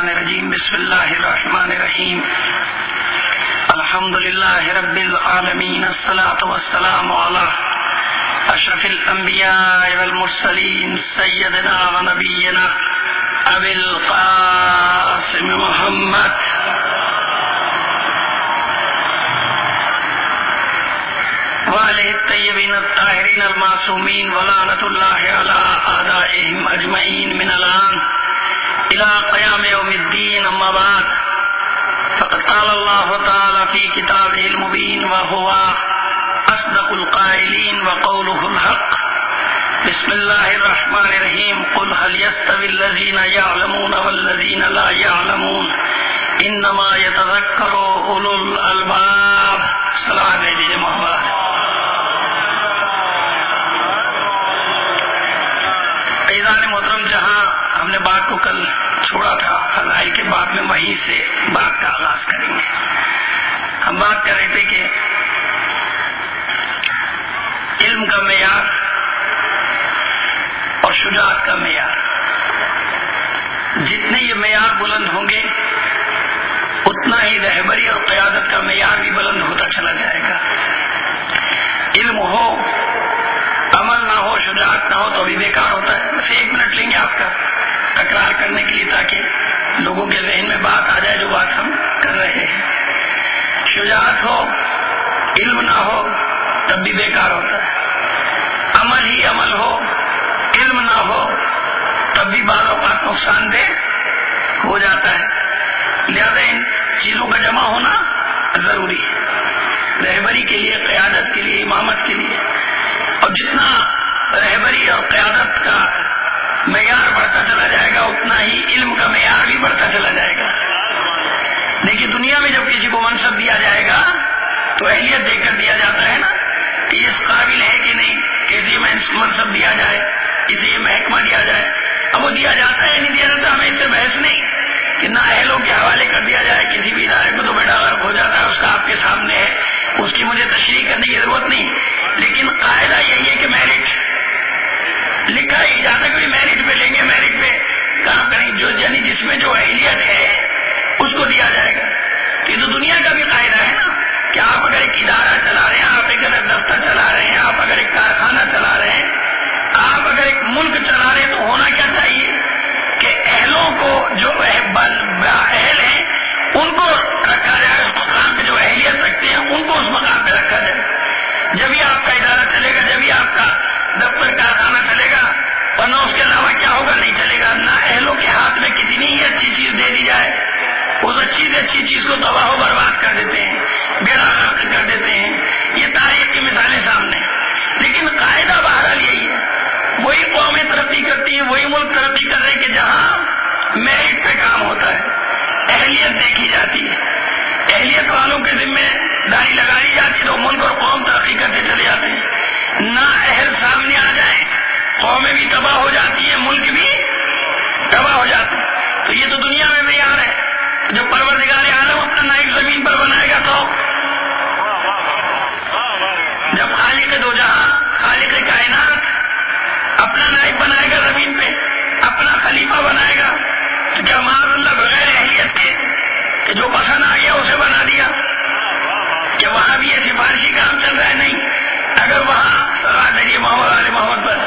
الشیطان الرجیم بسم اللہ الرحمن الرحیم الحمد للہ رب العالمین الصلاة والسلام علی اشرف الانبیاء والمرسلین سیدنا و نبینا ابی القاسم محمد وعلیہ الطیبین الطاہرین المعصومین ولعنۃ اللہ علی اعدائہم اجمعین من الان الى قیام یوم الدین اما بعد فقد قال اللہ تعالی فی کتابہ المبین وہو اصدق القائلین وقولہ الحق بسم اللہ الرحمن الرحیم قل هل يستوي الذین یعلمون والذین لا یعلمون انما یتذکر اولو الالباب. صلوات علیہ محمد. عزیزان محترم، جہاں ہم نے بات کو کل چھوڑا تھا فضائل کے بعد میں وہیں سے بات کا آغاز کریں گے. ہم بات کر رہے تھے کہ علم کا معیار اور شجاعت کا معیار، جتنے یہ معیار بلند ہوں گے اتنا ہی رہبری اور قیادت کا معیار بھی بلند ہوتا چلا جائے گا. علم ہو عمل نہ ہو شجاعت نہ ہو تو بھی بیکار ہوتا ہے. بس 1 منٹ لیں گے آپ کا تکرار کرنے کے لیے تاکہ لوگوں کے ذہن میں بات آ جائے جو بات ہم کر رہے ہیں. شجاعت ہو علم نہ ہو تب بھی بیکار ہوتا ہے. عمل ہی عمل ہو علم نہ ہو تب بھی بعض اوقات نقصان دہ ہو جاتا ہے. لہذا ان چیزوں کا جمع ہونا ضروری ہے رہبری کے لیے، قیادت کے لیے، امامت کے لیے. اور جتنا رہبری اور قیادت کا معیار بڑھتا چلا جائے گا اتنا ہی علم کا معیار بھی بڑھتا چلا جائے گا. دیکھیے دنیا میں جب کسی کو منصب دیا جائے گا تو اہلیت دیکھ کر دیا جاتا ہے نا کہ اس قابل ہے کہ نہیں کہ اسے منصب دیا جائے، اسے یہ محکمہ دیا جائے. اب وہ دیا جاتا ہے نہیں دیا جاتا، ہمیں اس سے بحث نہیں کہ نہ اہلوں کے حوالے کر دیا جائے کسی بھی ادارے کو تو بیٹا غرق ہو جاتا ہے، اس کا آپ کے سامنے ہے، اس کی مجھے تشریح کرنے کی ضرورت نہیں. لیکن قاعدہ یہی ہے کہ میرٹ لکھا ہی جاتا ہے کہ میرٹ پہ لیں گے، میرٹ پہ کام کریں، جو یعنی جس میں جو اہلیت ہے اس کو دیا جائے گا. یہ تو دنیا کا بھی قاعدہ ہے نا کہ آپ اگر ایک ادارہ چلا رہے ہیں، آپ ایک دفتر چلا رہے ہیں، آپ اگر ایک کارخانہ چلا رہے ہیں، آپ اگر ایک ملک چلا رہے ہیں تو ہونا کیا چاہیے کہ اہلوں کو جو اہل ہیں ان کو رکھا جائے، اس مقام پہ جو اہلیت رکھتے ہیں ان کو اس مقام پہ رکھا جائے. جبھی آپ کا ادارہ چلے گا، جبھی آپ کا دفتر کارخانہ چلے گا، ورنہ اس کے علاوہ کیا ہوگا؟ نہیں چلے گا. نہ اہلوں کے ہاتھ میں کتنی ہی اچھی چیز دے دی جائے اس اچھی سے اچھی چیز کو تباہ و برباد کر دیتے ہیں، بیڑا غرق کر دیتے ہیں. یہ تاریخ کی مثالیں سامنے. لیکن قاعدہ بہرحال یہی ہے، وہی قومیں ترقی کرتی ہیں، وہی ملک ترقی کر رہے کہ جہاں میرٹ پہ کام ہوتا ہے، اہلیت دیکھی جاتی ہے، اہلیت والوں کے ذمہ داری لگائی جاتی ہے تو ملک اور قوم ترقی کرتے چلے جاتے ہیں. نہ اہل سامنے آ جائیں قومیں بھی تباہ ہو جاتی ہیں، ملک بھی تباہ ہو جاتا ہے. تو یہ تو دنیا میں معیار ہے. جب پروردگار عالم اپنا نائب زمین پر بنائے گا تو جب خالق دو جہاں خالق کائنات اپنا نائب بنائے گا زمین پہ، اپنا خلیفہ بنائے گا تو کیا معاذ اللہ بغیر اہلیت کے کہ جو پسند آ گیا اسے بنا دیا؟ کہ وہاں بھی یہ سفارشی کام چل رہا ہے؟ نہیں. اگر وہاں صلوات علی محمد علی محمد پر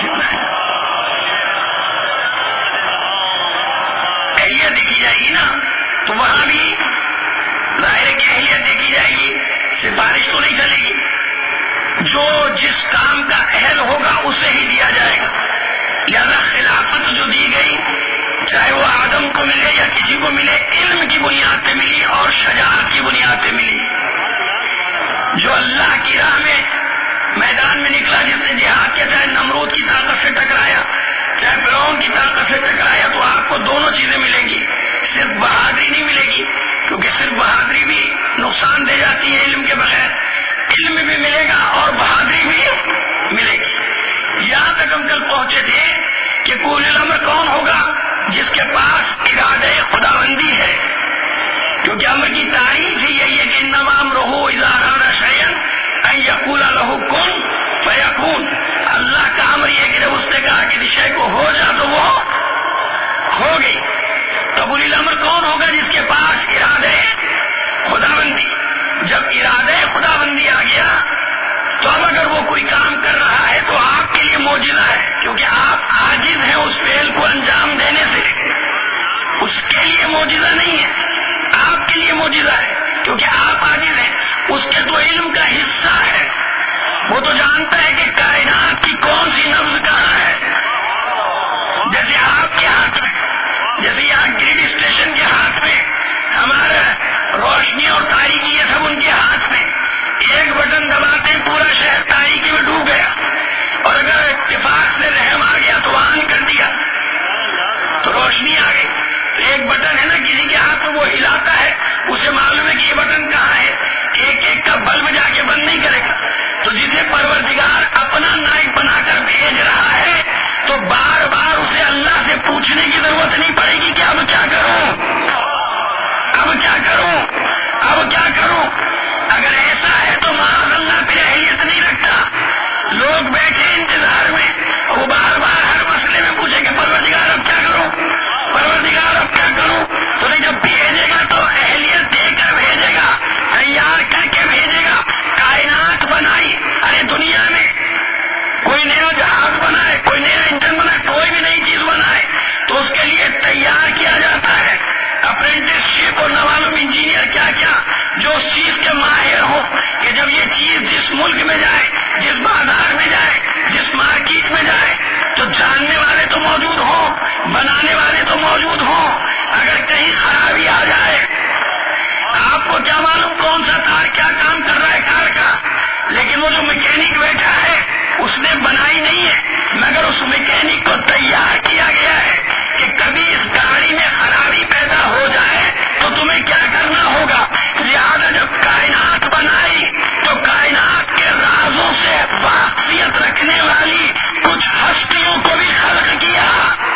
اہلیت دیکھی جائے گی نا تو وہاں بھی ظاہر کی اہلیت دیکھی جائے گی، سفارش تو نہیں چلے گی. جو جس کام کا اہل ہوگا اسے ہی دیا جائے گا. لہذا خلافت جو دی گئی چاہے وہ آدم کو ملے یا کسی کو ملے، علم کی بنیاد پہ ملی اور شجاعت کی بنیاد پہ ملی. جو اللہ کی راہ میں میدان میں نکلا، جس نے جہاد کیا، چاہے نمرود کی طاقت سے ٹکرایا، چاہے فرعون کی طاقت سے ٹکرایا، تو آپ کو دونوں چیزیں ملیں گی. صرف بہادری نہیں ملے گی کیونکہ صرف بہادری بھی نقصان دے جاتی ہے علم کے بغیر. علم بھی ملے گا اور بہادری بھی ملے گی. یہاں تک ہم کل پہنچے تھے کہ اولو الامر کون ہوگا؟ جس کے پاس ارادہ خداوندی ہے، کیونکہ امر کی تعریف ہی یہی ہے کہ انما امرہ اذا اراد شیئا ان یقول لہ کن فیکون. اللہ کا امر یہ کہ جب اس نے کہا کہ شے کو ہو جا تو وہ ہو گئی. تو اولو الامر معجزہ ہے، کیونکہ آپ عاجز ہیں، اس کے تو علم کا حصہ ہے، وہ تو جانتا ہے کہ کائنات کی کون سی نبض کہاں ہے. جیسے آپ کے ہاتھ میں، جیسے یہاں گریڈ اسٹیشن کے ہاتھ میں، ہمارا روشنی اور تاریکی یہ سب ان کے ہاتھ میں، ایک بٹن دباتے ہیں پورا شہر تاریکی میں ڈوب گیا، اور اگر اتفاق سے رحم آ گیا تو آن کر دیا تو روشنی آ گئی. تو ایک بٹن ہے نا کسی کے ہاتھ میں، وہ ہلاتا ہے، اسے معلوم ہے کہ یہ بٹن کہاں ہے، ایک ایک کا بلب جا کے بند نہیں کرے گا. تو جسے پروردگار اپنا نائب بنا کر بھیج رہا ہے تو بار بار اسے اللہ سے پوچھنے کی ضرورت نہیں پڑے گی کہ اب کیا کروں، اب کیا کروں، اب کیا کروں. اگر ایسا ہے تو معاذ اللہ پھر اہلیت نہیں رکھتا. لوگ بیٹھے انتظار میں، وہ بار بار ہر مسئلے میں پوچھے کہ پروردگار اب کیا کروں، پروردگار اب کیا کروں. تو نہیں، جب بھیجے گا تو اہلیت دے کر بھیجے گا، تیار کر کے بھیجے گا. کائنات بنائی، ارے دنیا میں کوئی نیا جہاز بنائے، کوئی نیا انجن بنائے، کوئی بھی نئی چیز بنائے تو اس کے لیے تیار کیا جاتا ہے. اپرینٹس شپ اور نوالم انجینئر کیا کیا جو اس چیز کے ماہر ہوں کہ جب یہ چیز جس ملک میں جائے، جس بازار میں جائے، جس مارکیٹ میں جائے تو جاننے والے تو موجود ہوں، بنانے والے تو موجود ہوں. اگر کہیں خرابی آ جائے، آپ کو کیا معلوم کون سا تار کیا کام کر رہا ہے کار کا، لیکن وہ جو میکینک بیٹھا ہے اس نے بنائی نہیں ہے، مگر اس میکینک کو تیار کیا گیا ہے کہ کبھی اس گاڑی میں خرابی پیدا ہو جائے تو تمہیں کیا کرنا ہوگا. لہٰذا جب کائنات بنائی تو کائنات کے رازوں سے واقفیت رکھنے والی کچھ ہستیوں کو بھی خلق کیا.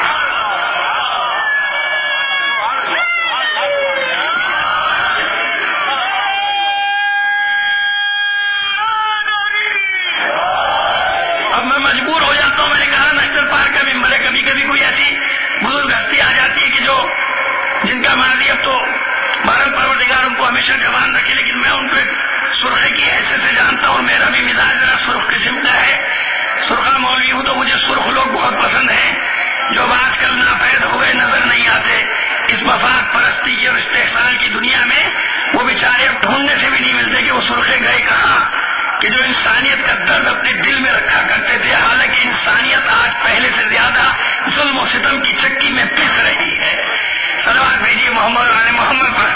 اب میں مجبور ہو جاتا ہوں، میں نے کہا نیشنل پارک کا ممبر ہے، کبھی کبھی کوئی ایسی بزرگ ہستی آ جاتی ہے کہ جو جن کا ماضی اب تو بھارت پروردگار ان کو ہمیشہ جوان رکھے، لیکن میں ان کو سرخے کی حیثیت سے جانتا ہوں. میرا بھی مزاج ذرا سرخ قسم کا ہے، سرخا مولوی ہوں تو مجھے سرخ لوگ بہت پسند ہیں، جو آج کل ناپید ہوئے نظر نہیں آتے. اس مفاد پرستی کی اور استحصال کی دنیا میں وہ بیچارے اب ڈھونڈنے سے بھی نہیں ملتے کہ وہ سرخے گئے کہاں، کہ جو انسانیت کا درد اپنے دل میں رکھا کرتے تھے. حالانکہ انسانیت آج پہلے سے زیادہ ظلم و ستم کی چکی میں پس رہی ہے. صلوات بھیجیے محمد علی محمد پر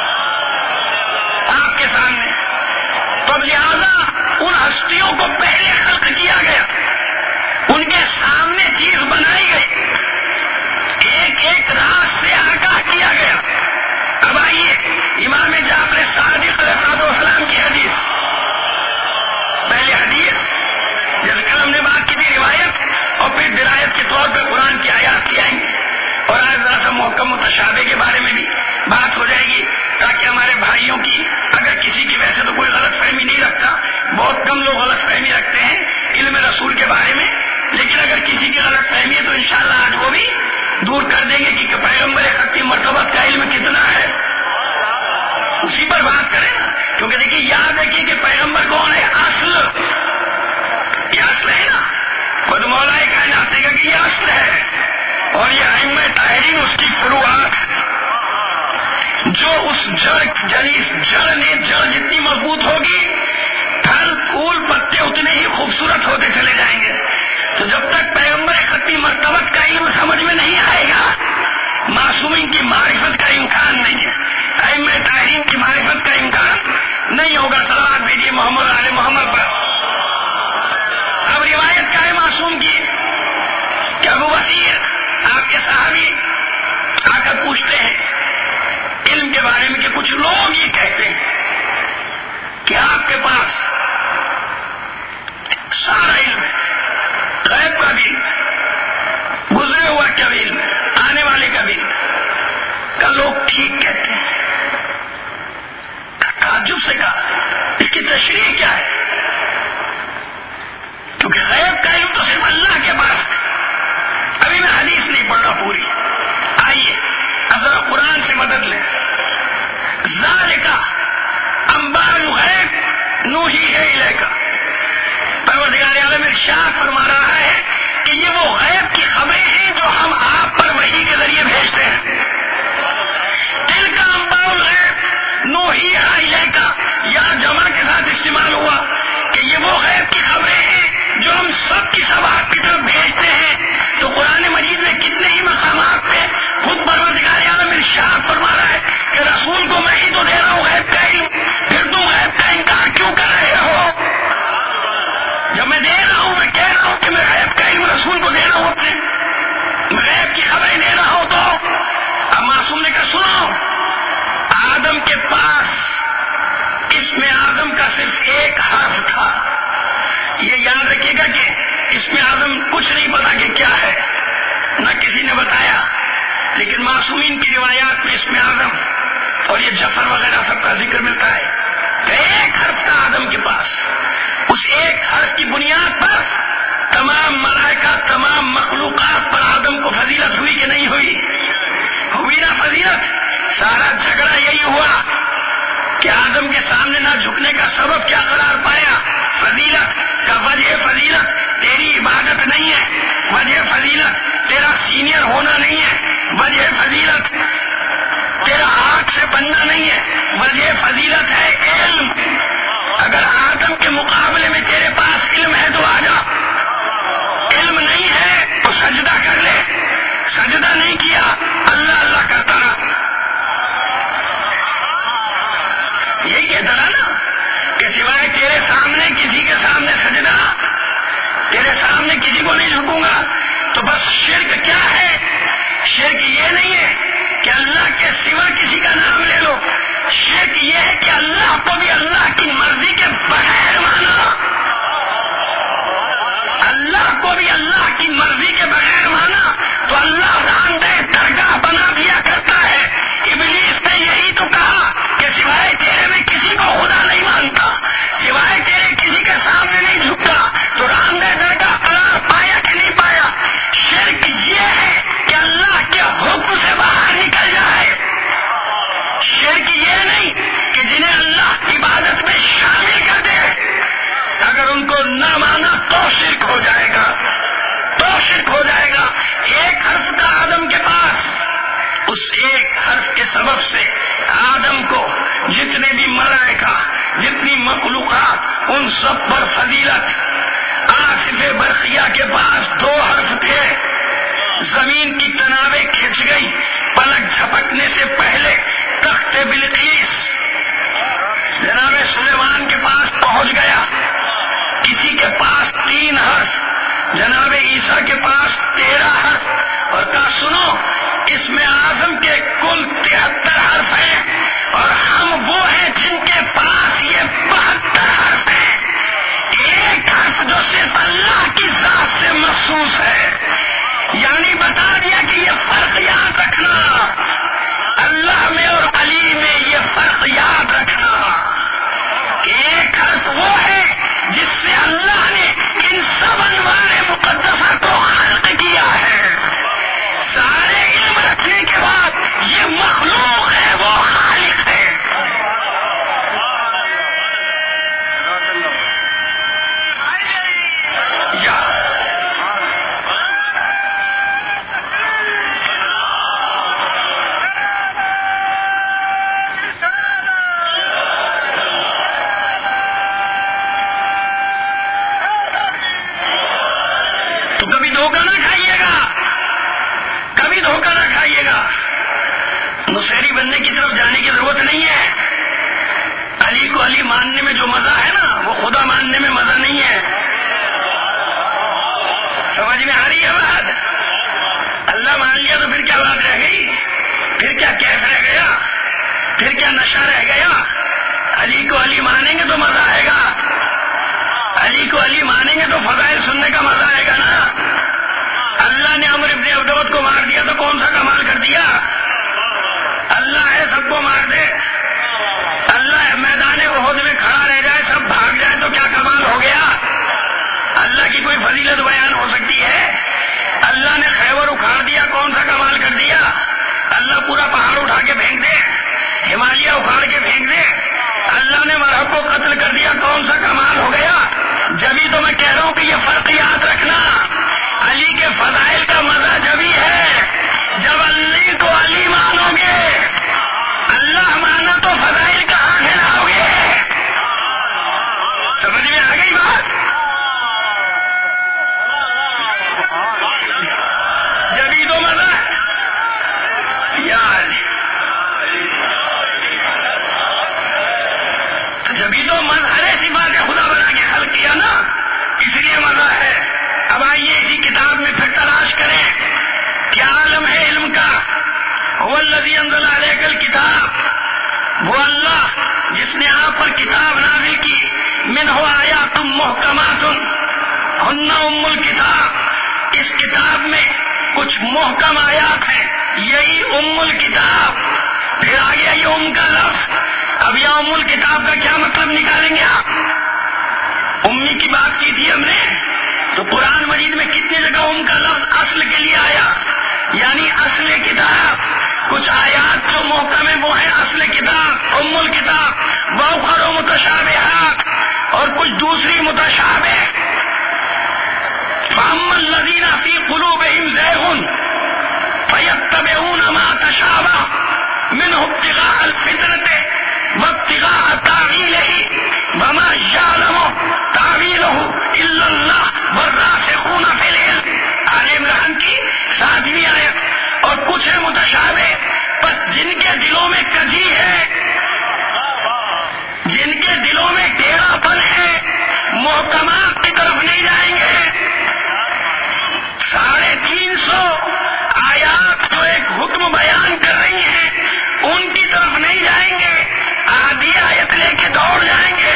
آپ کے سامنے. تو لہذا ان ہستیوں کو پہلے خلق کیا گیا، ان کے سامنے چیز بنائی گئی، ایک ایک راز سے آگاہ کیا گیا. اب آئیے امام جعفر صادق علیہ السلام کی حدیث. پہلے حدیث جیسے کل ہم نے بات کی تھی روایت، اور پھر درایت کے طور پہ قرآن کی آیات کی آئیں گی، اور آج ذرا سا محکم متشابہ کے بارے میں بھی بات ہو جائے گی، تاکہ ہمارے بھائیوں کی اگر کسی کی ویسے تو کوئی غلط فہمی نہیں رکھتا، بہت کم لوگ غلط فہمی رکھتے ہیں علم رسول کے بارے میں، لیکن اگر کسی کی غلط فہمی ہے تو انشاءاللہ آج وہ بھی دور کر دیں گے کہ پیغمبر ختم مرتبت کا علم کتنا ہے، اسی پر بات کریں نا. کیونکہ دیکھیے یاد رکھیے کہ پیغمبر کون ہے، اصل، یہ اصل ہے نا، خود مولا کائنات کا کہ یہ اصل ہے، اور یہ ائمہ طاہرین اس کی فروعات، جو اس جڑ نے جڑ جتنی مضبوط ہوگی پھل پھول پتے اتنے ہی خوبصورت ہوتے چلے جائیں گے. تو جب تک پیغمبر ختم مرتبت کا علم سمجھ میں نہیں آئے گا، معصومین کی معرفت کا امکان نہیں ہے، ائمہ طاہرین کی معرفت کا امکان نہیں ہوگا. صلوات بھیجیے محمد علی محمد پر. اب روایت کیا ہے معصوم کی کہ ابو بصیر آپ کے صحابی آ کر پوچھتے ہیں علم کے بارے میں کہ کچھ لوگ یہ کہتے ہیں کہ آپ کے پاس سارا علم ہے، غیب کا بھی علم ہے، گزرے ہوا کا بھی علم ہے، آنے والے کا بھی علم ہے. کا لوگ ٹھیک کہتے ہیں. تعجب سے کہا اس کی تشریح کیا ہے، کیونکہ غیب کا علم تو صرف اللہ کے پاس ہے. ابھی میں حدیث نہیں پڑھ رہا پوری، آئیے اب ذرا قرآن سے مدد لیں. ذالک انباء الغیب نوحیہ الیک. پروردگار عالم ارشاد فرما رہا ہے کہ یہ وہ غیب کی خبریں ہیں جو ہم آپ پر وحی کے ذریعے بھیجتے ہیں. تلک انباء الغیب اور یہ جفر وغیرہ سب کا ذکر ملتا ہے کہ ایک حرف تھا آدم کے پاس، اس ایک حرف کی بنیاد پر تمام ملائکہ تمام مخلوقات پر آدم کو فضیلت ہوئی کہ نہیں ہوئی؟ ہوئی نا فضیلت۔ سارا جھگڑا یہی ہوا کہ آدم کے سامنے نہ جھکنے کا سبب کیا قرار پایا؟ فضیلت کا وجہ فضیلت تیری عبادت نہیں ہے، وجہ فضیلت تیرا سینئر ہونا نہیں ہے، وجہ فضیلت تیرا آنکھ سے بننا نہیں ہے، وجہ فضیلت ہے علم۔ اگر آدم کے مقابلے میں تیرے پاس علم ہے تو آ جا، علم نہیں ہے تو سجدہ کر لے، سجدہ نہیں کیا اللہ اللہ کرتا رہا۔ یہی کہتا رہا نا کہ سوائے تیرے سامنے کسی کے سامنے سجدہ، تیرے سامنے کسی کو نہیں جھکوں گا۔ تو بس شرک کیا ہے؟ شرک یہ نہیں ہے کہ اللہ کے سوا کسی کا نام لے لو، شرک یہ ہے کہ اللہ کو بھی اللہ کی مرضی کے بغیر مانا، اللہ کو بھی اللہ کی مرضی کے بغیر مانا تو اللہ راندہ درگاہ بنا دیا کرتا ہے۔ ابلیس نے یہی تو کہا کہ سوائے تیرے میں کسی کو خدا نہیں مانتا، سوائے تیرے کسی کے سامنے نہیں جھکتا، تو راندہ درگاہ قرار پایا کہ نہیں پایا؟ شرک یہ ہے کہ اللہ کے حکم سے باہر نکل جائے، شرک یہ نہیں کہ جنہیں اللہ عبادت میں شامل کر دے، اگر ان کو نہ مانا تو شرک ہو جائے گا، تو شرک ہو جائے گا۔ ایک حرف تھا آدم کے پاس، اس ایک حرف کے سبب سے آدم کو جتنے بھی ملائکہ جتنی مخلوقات ان سب پر فضیلت۔ آصف برقیہ کے پاس 2 حرف تھے، زمین کی تنابیں کھنچ گئی، پلک جھپکنے سے پہلے تخت بلقیس جناب سلیمان کے پاس پہنچ گیا۔ کسی کے پاس 3 حرف، جناب عیسیٰ کے پاس 13 حرف، اور کہا سنو اس میں اعظم کے کل 73 حرف ہیں اور ہم وہ ہیں جن کے پاس یہ 72 حرف ہیں۔ ایک حرف جو صرف اللہ کی ذات سے مخصوص ہے، یعنی بتا دیا کہ یہ فرق یاد رکھنا، اللہ میں اور علی میں یہ فرق یاد رکھنا کہ ایک حرف وہ ہے جس سے اللہ نے ان سب انوار مقدسہ کو خلق کیا ہے۔ سارے علم رکھنے کے بعد یہ مخلوق ہے، وہ خالق ہے۔ تو کبھی دھوکہ نہ کھائیے گا، کبھی دھوکہ نہ کھائیے گا۔ نصیری بننے کی طرف جانے کی ضرورت نہیں ہے۔ علی کو علی ماننے میں جو مزہ ہے نا وہ خدا ماننے میں مزہ نہیں ہے۔ سمجھ میں آ رہی ہے بات؟ اللہ مان لیا تو پھر کیا بات رہ گئی؟ پھر کیا کیف رہ گیا؟ پھر کیا نشہ رہ گیا؟ علی کو علی مانیں گے تو مزہ آئے گا، علی کو علی مانیں گے تو فضائل سننے کا مزہ آئے گا نا۔ اللہ نے عمر ابن عبدوت کو مار دیا تو کون سا کمال کر دیا؟ اللہ ہے سب کو مار دے، اللہ میدان احد میں کھڑا رہ جائے سب بھاگ جائے تو کیا کمال ہو گیا؟ اللہ کی کوئی فضیلت بیان ہو سکتی ہے؟ اللہ نے خیبر اکھاڑ دیا، کون سا کمال کر دیا؟ اللہ پورا پہاڑ اٹھا کے پھینک دے، ہمالیہ اکھاڑ کے پھینک دے، اللہ نے مرحب کو قتل کر دیا، کون سا کمال ہو گیا؟ جبھی تو میں کہہ رہا ہوں کہ یہ فرق یاد رکھنا، علی کے فضائل کا مزہ جبھی ہے جب علی کو علی مانو گے، اللہ مانا تو فضائل کہاں سے لاؤ گے؟ سمجھ میں آ گئی بات؟ جبھی تو مزہ یار، جبھی تو مظہر صفات خدا بنا کے خلق کیا نا، اس لیے مزہ ہے۔ اب آئیے اسی کتاب میں پھر تلاش کریں کیا عالم ہے علم کا۔ هو الذی انزل علیک الکتاب، وہ اللہ جس نے آپ پر کتاب نازل کی، منہ آیات محکمات ہن ام الکتاب، اس کتاب میں کچھ محکم آیات ہیں، یہی ام الکتاب، پھر آ گیا یوم کا لفظ. اب یوم الکتاب کا کیا مطلب نکالیں گے آپ؟ امی کی بات کی تھی ہم نے، تو قرآن مجید میں کتنی جگہ ام کا لفظ اصل کے لیے آیا، یعنی اصل کتاب. کچھ آیات جو محکم ہے وہ ہے اصل کتاب، ام الکتاب، وأخر متشابہات، اور کچھ دوسری متشابہ. فأما الذین فی قلوبہم زیغ فیتبعون ما تشابہ منہ ابتغاء الفتنة وابتغاء تاویلہ وما یعلم تاویلہ الا اللہ والراسخون فی العلم. آل عمران کی 7ویں آیت. اور کچھ ہے متشابہ، بس جن کے دلوں میں کجی ہے، جن کے دلوں میں ٹیڑھا پن ہے، محکمات کی طرف نہیں جائیں گے. 350 آیات جو ایک حکم بیان کر رہی ہیں ان کی طرف نہیں جائیں گے، آدھی آیت لے کے دوڑ جائیں گے،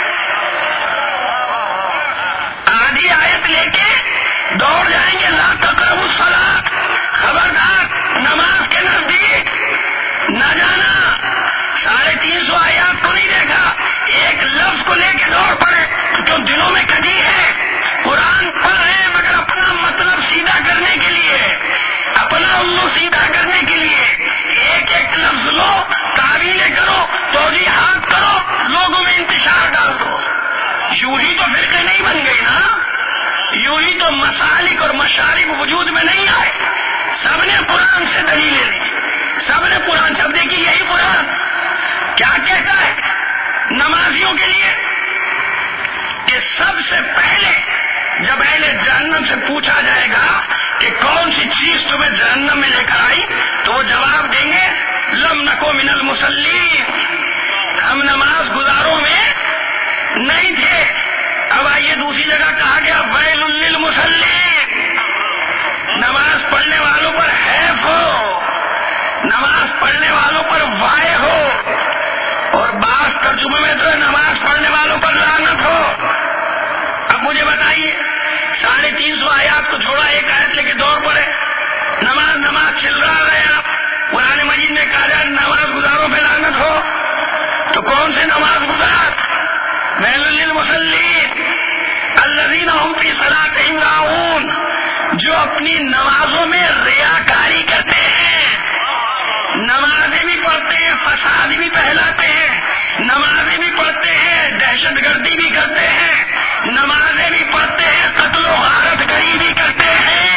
آدھی آیت لے کے دوڑ جائیں گے. لا تقربوا الصلاۃ، خبردار نماز کے نزدیک نہ جانا. 350 آیات کو نہیں دیکھا، ایک لفظ کو لے کے دوڑ پڑے. جو دلوں میں کجی ہے، قرآن پڑھ رہے ہیں مگر اپنا مطلب سیدھا کرنے کے لیے، اپنا الو سیدھا کرنے کے لیے ایک ایک لفظ لو، تعویلیں کرو، توضیحات کرو، لوگوں میں انتشار ڈال دو. یوں ہی تو فرقے نہیں بن گئی نا، یوں ہی تو مسالک اور مشارب وجود میں نہیں آئے. سب نے قرآن سے دلیلیں لی، سب نے قرآن سے. اب دیکھیے یہی قرآن کیا کہتا ہے نمازیوں کے لیے کہ سب سے پہلے جب اہل جہنم سے پوچھا جائے گا کہ کون سی چیز تمہیں جہنم میں لے کر آئی، تو وہ جواب دیں گے لم نکو من المصلین، ہم نماز گزاروں میں نہیں تھے. اب آئیے دوسری جگہ کہا گیا ویل للمصلین، نماز پڑھنے والوں پر حیف ہو، نماز پڑھنے والوں پر وائے ہو، اور بعض ترجمے میں تو نماز پڑھنے والوں پر لعنت ہو. اب مجھے بتائیے 350 آیات کو چھوڑا، ایک آیت لے کے دوڑ پڑے، نماز نماز چل رہا ہے. آپ قرآن مجید میں کہا جائے نماز گزاروں پہ لعنت ہو، تو کون سے نماز گزار؟ ویل للمصلین الذین هم فی صلاتہم راؤون، جو اپنی نمازوں میں ریاکاری کرتے ہیں. نمازیں بھی پڑھتے ہیں، فساد بھی پھیلاتے ہیں، نمازیں بھی پڑھتے ہیں، دہشت گردی بھی کرتے ہیں، نمازیں بھی پڑھتے ہیں، قتل و غارت گری بھی کرتے ہیں،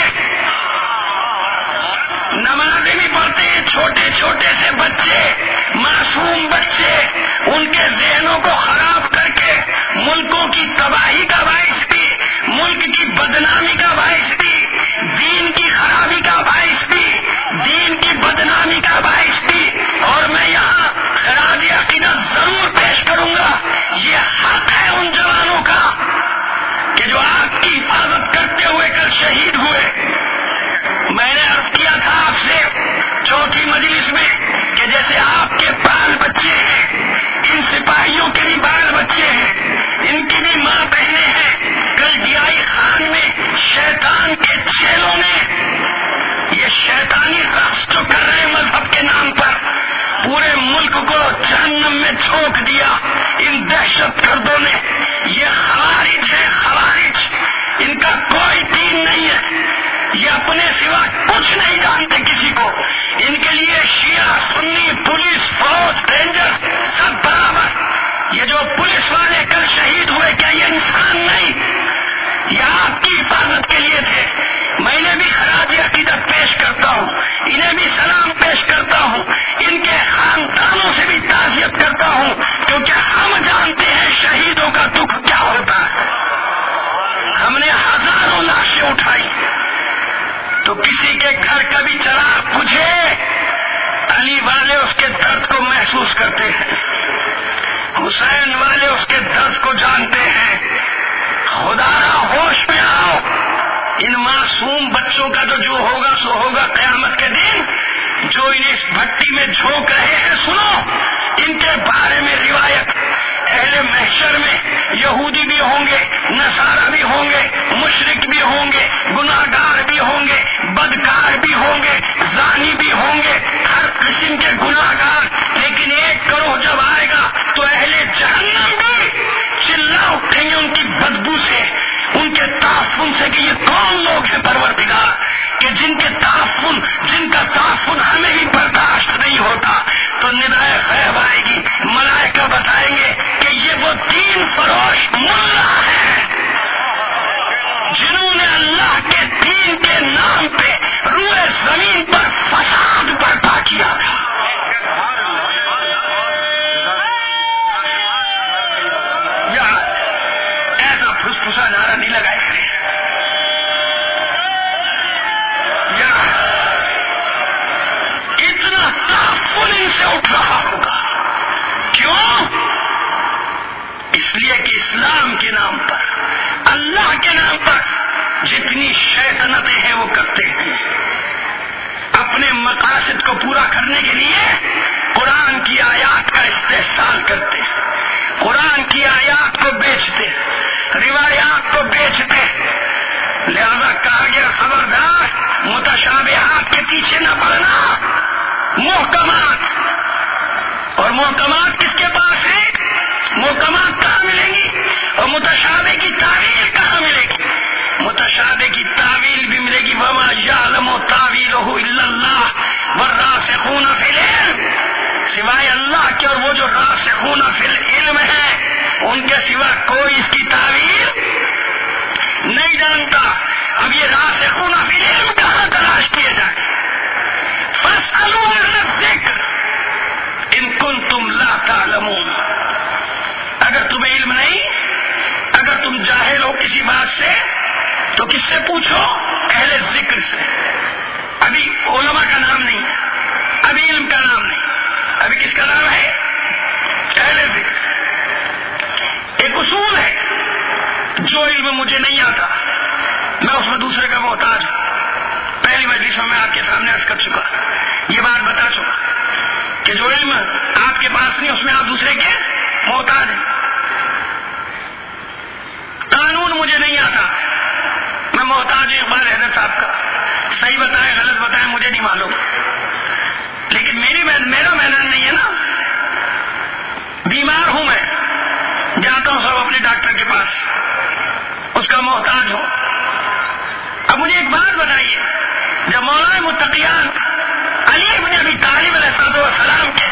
نمازیں بھی پڑھتے ہیں. چھوٹے چھوٹے سے بچے، معصوم بچے، ان کے ذہنوں کو خراب کر کے ملکوں کی تباہی کا باعث بھی، ملک کی بدنامی کا باعث بھی، دین کی خرابی کا باعث بھی، دین کی بدنامی کا باعث بھی. اور میں یہاں خراج عقیدت ضرور پیش کروں گا، یہ حق ہے ان جوانوں کا کہ جو آپ کی حفاظت کرتے ہوئے کل شہید ہوئے. میں نے عرض کیا تھا آپ سے چوتھی مجلس میں کہ جیسے آپ کے بال بچے ہیں، ان سپاہیوں کے بھی بال بچے ہیں، ان کی بھی ماں بہنیں ہیں. کل ڈیائی خان میں شیطان کے چیلوں نے یہ شیطانی رقص جو کر رہے مذہب کے نام پر پورے ملک کو جہنم میں جھونک دیا. ان دہشت گردوں نے، یہ خوارج ہے، خوارج، ان کا کوئی دین نہیں ہے، یہ اپنے سوا کچھ نہیں جانتے کسی کو. ان کے لیے شیعہ، سنی، پولیس، فوج، رینجر سب برابر. یہ جو پولیس والے کل شہید ہوئے، کیا یہ انسان نہیں؟ یہ آپ کی حفاظت کے لیے تھے. میں نے بھی خراج عقیدت پیش کرتا ہوں، انہیں بھی سلام پیش کرتا ہوں، ان کے خاندانوں سے بھی تعزیت کرتا ہوں، کیونکہ ہم جانتے ہیں شہیدوں کا دکھ کیا ہوتا ہے. ہم نے ہزاروں لاشیں اٹھائی، تو کسی کے گھر کا بھی چراغ بجھے، علی والے اس کے درد کو محسوس کرتے ہیں، حسین والے اس کے درد کو جانتے ہیں. خدا را ہوش میں آؤ. ان معصوم بچوں کا تو جو ہوگا سو ہوگا قیامت کے دن. جو انہیں اس بھٹی میں جھونک رہے ہیں، سنو ان کے بارے میں روایت. اہل محشر میں یہودی بھی ہوں گے، نصارہ بھی ہوں گے، مشرک بھی ہوں گے، گناہگار بھی ہوں گے، بدکار بھی ہوں گے، زانی بھی ہوں گے، ہر قسم کے گناہگار جتنی شیطنتیں ہیں وہ کرتے ہیں، اپنے مقاصد کو پورا کرنے کے لیے قرآن کی آیات کا استحصال کرتے ہیں، قرآن کی آیات کو بیچتے، روایات کو بیچتے۔ لہذا کہا گیا خبردار متشابہات کے پیچھے نہ پڑنا، محکمات۔ اور محکمات کس کے پاس ہے؟ محکمات کہاں ملیں گی اور متشابہ کی تعویل کہاں ملے گی؟ متشابہ کی تعویل بھی ملے گی وما یعلم تاویلہ الا اللہ والراسخون فی العلم، سوائے اللہ کے اور وہ جو راسخون فی العلم ہیں ان کے سوا کوئی اس کی تعویل نہیں جانتا۔ اب یہ راسخون فی العلم کہاں تلاش کیے جائیں؟ فاسألوا اہل الذکر ان کنتم لا تعلمون، اگر تمہیں علم نہیں، اگر تم جاہل ہو کسی بات سے تو کس سے پوچھو؟ اہل ذکر سے۔ ابھی علماء کا نام نہیں، ابھی علم کا نام نہیں، ابھی کس کا نام ہے؟ اہل ذکر۔ ایک اصول ہے، جو علم مجھے نہیں آتا میں اس میں دوسرے کا محتاج ہوں۔ پہلی مجلس میں آپ کے سامنے عرض کر چکا، یہ بات بتا چکا کہ جو علم آپ کے پاس نہیں اس میں آپ دوسرے کے محتاج ہیں۔ قانون مجھے نہیں آتا، میں محتاج ہوں اقبال حیدر صاحب کا، صحیح بتائیں غلط بتائیں مجھے نہیں معلوم، لیکن میرا میدان نہیں ہے نا۔ بیمار ہوں میں، جاتا ہوں سب اپنے ڈاکٹر کے پاس، اس کا محتاج ہوں۔ اب مجھے ایک بات بتائیے، جب مولانا متقیان علی بن ابی طالب علیہ السلام کے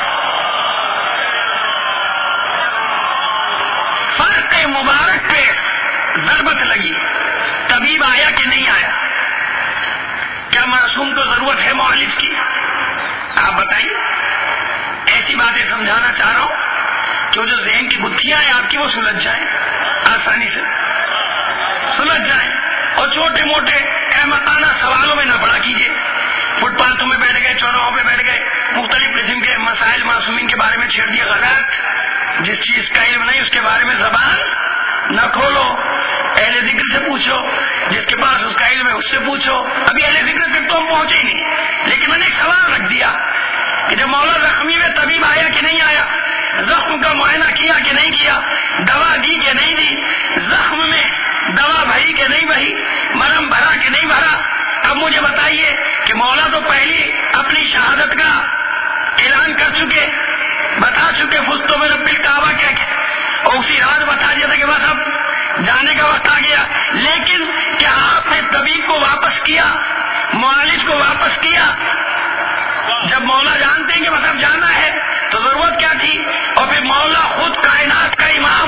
فرق مبارک پہ ضربت لگی، طبیب آیا کہ نہیں آیا؟ کیا معصوم کو ضرورت ہے معالج کی؟ آپ بتائیے۔ ایسی باتیں سمجھانا چاہ رہا ہوں کہ وہ جو ذہن کی گتھیاں ہیں آپ کی وہ سلجھ جائیں، آسانی سے سلجھ جائیں، اور چھوٹے موٹے احمقانہ سوالوں میں نہ پڑا کیجیے۔ فٹ پاتھوں میں بیٹھ گئے، چوراہوں پہ بیٹھ گئے، مختلف قسم کے مسائل معصومین کے بارے میں چھیڑ دیے غلط۔ جس چیز کا علم نہیں اس کے بارے میں زبان نہ کھولو، اہل ذکر سے پوچھو، جس کے پاس اس کا علم ہے اس سے پوچھو۔ ابھی اہل ذکر تک تو ہم پہنچے ہی نہیں، لیکن میں نے ایک سوال رکھ دیا کہ جب مولا زخمی میں طبیب آیا کہ نہیں آیا، زخم کا معائنہ کیا کہ نہیں کیا، دوا دی کہ نہیں دی، زخم میں دوا بھری کہ نہیں بھری، مرہم بھرا کہ نہیں بھرا۔ اب مجھے بتائیے کہ مولا تو پہلی اپنی شہادت کا اعلان کر چکے، بتا چکے فستو میں رب الکعبہ کیا اور اسی رات بتا دیا تھا کہ بس اب جانے کا وقت آ گیا۔ لیکن کیا آپ نے طبیب کو واپس کیا، معالج کو واپس کیا؟ جب مولا جانتے ہیں کہ بس اب جانا ہے تو ضرورت کیا تھی؟ اور پھر مولا خود کائنات کا امام،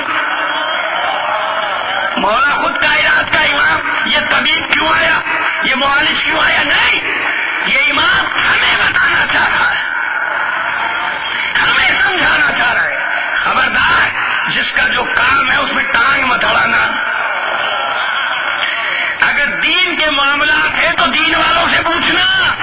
مولا خود کائنات کا امام، یہ طبیب کیوں آیا، یہ معالج کیوں آیا؟ نہیں، یہ امام ہمیں بتانا چاہ رہا ہے، ہمیں سمجھانا چاہ رہا ہے۔ خبردار، جس کا جو کام ہے اس میں ٹانگ مت اڑانا۔ اگر دین کے معاملات ہیں تو دین والوں سے پوچھنا۔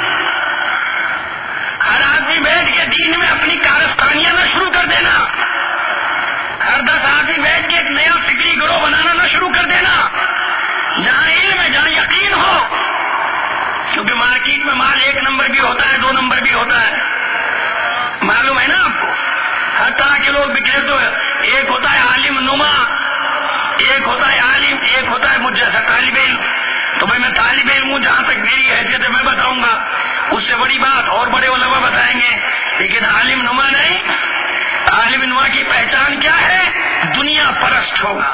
ہر آدمی بیٹھ کے دین میں اپنی کارستانیاں نہ شروع کر دینا، ہر 10 آدمی بیٹھ کے ایک نیا فکری گروہ بنانا نہ شروع کر دینا۔ جہاں علم ہے، جہاں یقین ہو، کیونکہ مارکیٹ میں مال 1 نمبر بھی ہوتا ہے، 2 نمبر بھی ہوتا ہے، معلوم ہے نا آپ کو۔ ہر طرح کے لوگ بکھرے تو ایک ہوتا ہے عالم نما، ایک ہوتا ہے عالم، ایک ہوتا ہے مجھ جیسا طالب علم۔ تو میں طالب علم ہوں، جہاں تک میری حیثیت ہے میں بتاؤں گا، اس سے بڑی بات اور بڑے علماء بتائیں گے، لیکن عالم نما نہیں۔ عالم نما کی پہچان کیا ہے؟ دنیا پرست ہوگا،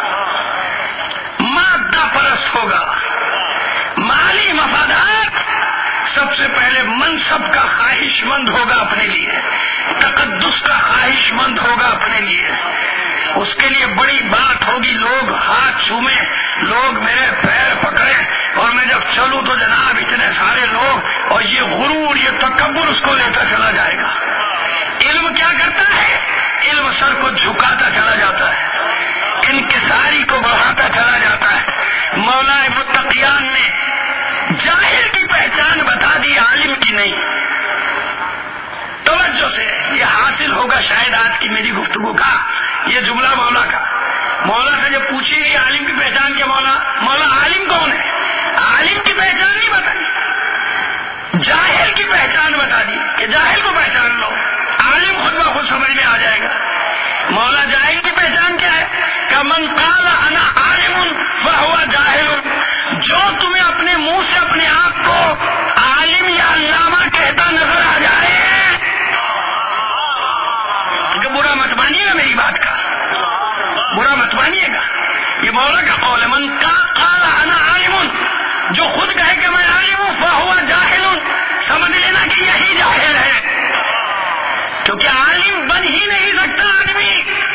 مادہ پرست ہوگا، مالی مفادات، سب سے پہلے منصب کا خواہش مند ہوگا اپنے لیے، تقدس کا خواہش مند ہوگا اپنے لیے۔ اس کے لیے بڑی بات ہوگی لوگ ہاتھ چومیں، لوگ میرے پیر پکڑے اور میں جب چلوں تو جناب اتنے سارے لوگ، اور یہ غرور، یہ تکبر اس کو لیتا چلا جائے گا۔ علم کیا کرتا ہے؟ علم سر کو جھکاتا چلا جاتا ہے، انکساری کو بڑھاتا چلا جاتا ہے۔ مولا متقیان نے جاہل کی پہچان بتا دی، عالم کی نہیں۔ توجہ سے یہ حاصل ہوگا شاید آج کی میری گفتگو کا یہ جملہ مولا کا۔ مولا سے جب پوچھی گئی عالم کی پہچان کے، مولا عالم کون ہے؟ عالم کی پہچان نہیں بتائی، جاہل کی پہچان بتا دی کہ جاہل کو پہچان لو، عالم خود بخود سمجھ میں آ جائے گا۔ مولا جاہل کی پہچان کیا ہے کہ من قال انا عالم فهو جاہل، جو تمہیں اپنے منہ سے اپنے آپ کو عالم یا علامہ کہتا نظر آ جائے، کہ برا مت مانیے گا میری بات کا، برا مت مانیے گا، یہ مولا کا قول ہے۔ من قال انا عالم، جو خود کہے کہ میں عالم ہوں، فهو جاہل، سمجھ لینا کہ یہی جاہل ہے، کیونکہ عالم بن ہی نہیں سکتا آدمی۔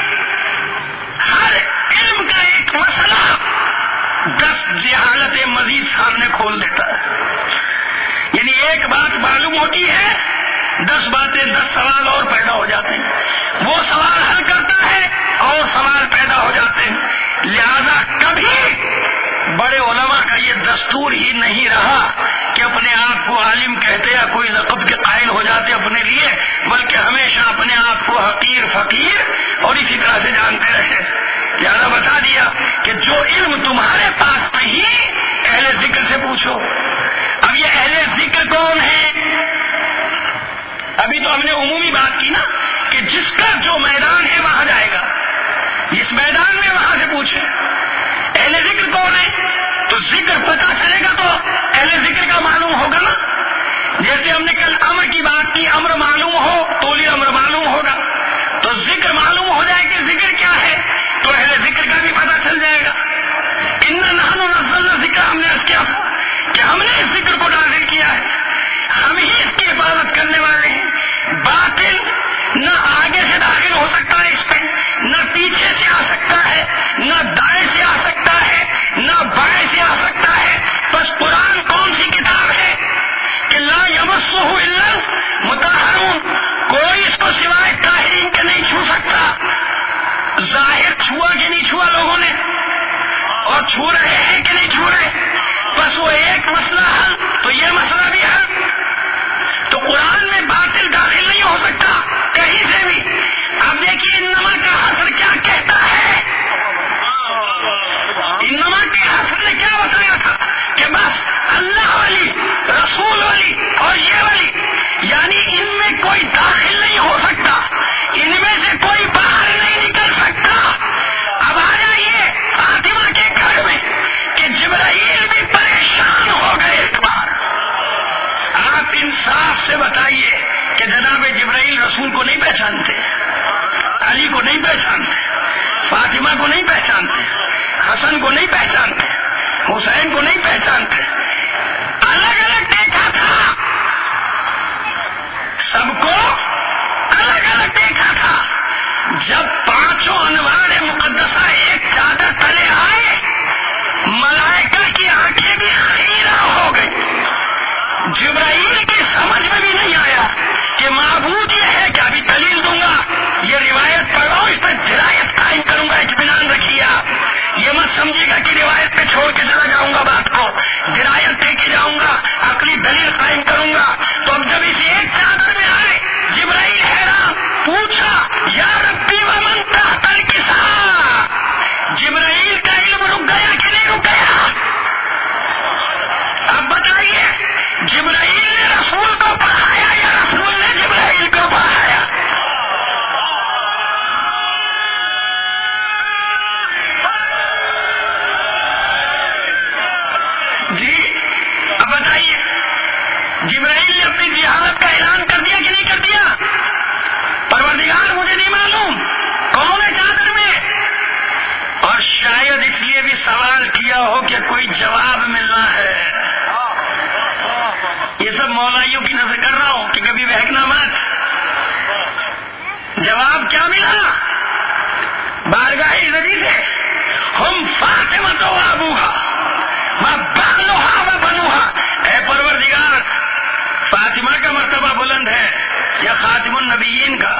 ہر علم کا ایک مسئلہ 10 جہالتیں مزید سامنے کھول دیتا ہے، یعنی ایک بات معلوم ہوتی ہے، 10 باتیں 10 سوال اور پیدا ہو جاتے ہیں، وہ سوال حل کرتا ہے اور سوال پیدا ہو جاتے ہیں۔ لہذا کبھی بڑے علماء کا یہ دستور ہی نہیں رہا کہ اپنے آپ کو عالم کہتے یا کوئی لقب کے قائل ہو جاتے اپنے لیے، بلکہ ہمیشہ اپنے آپ کو حقیر فقیر اور اسی طرح سے جانتے رہے۔ لہذا بتا دیا کہ جو علم تمہارے پاس نہیں، اہل ذکر سے پوچھو۔ اب یہ اہل ذکر کون ہے؟ ابھی تو ہم نے عمومی بات کی نا کہ جس کا جو میدان ہے وہاں جائے گا، جس میدان میں وہاں سے پوچھے۔ اہل ذکر کون ہے؟ تو ذکر پتا چلے گا تو اہل ذکر کا معلوم ہوگا نا، جیسے ہم نے کل امر کی بات کی، امر معلوم ہو تو امر معلوم ہوگا، تو ذکر معلوم ہو جائے کہ ذکر کیا ہے تو اہل ذکر کا بھی پتا چل جائے گا۔ اِنَّا نَحْنُ نَزَّلْنَا الذِّکْرَ، ہم نے عرض کیا کہ ہم نے اس ذکر کو نازل کیا ہے، ہم ہی اس کی حفاظت کرنے والے ہیں۔ باطل نہ آگے سے داخل ہو سکتا ہے اس پہ، نہ پیچھے سے آ سکتا ہے، نہ دائیں سے آ سکتا ہے، نہ بائیں سے آ سکتا ہے۔ بس قرآن کون سی کتاب ہے کہ لا یمسہ الا المطہرون، کوئی اس کو سوائے طاہرین کے نہیں چھو سکتا۔ ظاہر چھوا کہ نہیں چھوا لوگوں نے، اور چھو رہے ہیں کہ نہیں چھو رہے، بس وہ ایک مسئلہ حل تو یہ مسئلہ بھی حل۔ تو قرآن میں باطل داخل نہیں ہو سکتا کہیں سے بھی۔ اب دیکھیے انما کا حصر کیا کہتا ہے، انما کے حصر نے کیا بتایا تھا کہ بس اللہ والی، رسول والی اور یہ والی، یعنی ان میں کوئی داخل نہیں ہو سکتا، ان میں سے کوئی باہر نہیں نکل سکتا۔ اب آ جائیے فاطمہ کے گھر میں کہ جبرائیل بھی پریشان ہو گئے ایک بار۔ آپ انصاف سے بتائیے کہ جناب جبرائیل رسول کو نہیں پہچانتے، علی کو نہیں پہچانتے، فاطمہ کو نہیں پہچانتے، حسن کو نہیں پہچانتے، حسین کو نہیں پہچانتے، الگ الگ دیکھا تھا، سب کو الگ الگ دیکھا تھا۔ جب 5 انوار مقدسہ ایک چادر تلے آئے، ملائکہ کی آنکھیں بھی خیرہ ہو گئی۔ جبرائیل کی سمجھ میں بھی نہیں آیا کہ معبود یہ ہے کہ ابھی دلیل دوں گا، یہ روایت پڑھو، اس پر درایت قائم کروں گا، اطمینان رکھیے آپ، یہ مت سمجھے گا کہ روایت پہ چھوڑ کے چلا جاؤں گا بات کو، درایت دے کے جاؤں گا، عقلی دلیل قائم کروں گا۔ تو اب جب اس ایک چادر میں آئے، جبرائیل حیران، پوچھا یا ربی ومن تحت الکساء، جبرائیل کا علم رک گیا کہ نہیں رک گیا؟ اب بتائیے جبرائیل نے رسول کو پڑھایا یا رسول نے جبرائیل کو پڑھایا؟ جی اب بتائیے جبرائیل نے اپنی جہالت کا اعلان کر دیا کہ نہیں کر دیا؟ پروردگار مجھے نہیں معلوم کون ہے چادر میں، اور شاید اس لیے بھی سوال کیا ہو کہ کوئی جواب ملنا ہے۔ یہ سب مولائیوں کی نظر کر رہا ہوں کہ کبھی بہکنا مت۔ جواب کیا ملا بارگاہ نبی سے؟ ہم فاطمہ و ابوہا و بنوہا و بنوہا، اے پروردگار فاطمہ کا مرتبہ بلند ہے یا خاتم النبیین کا؟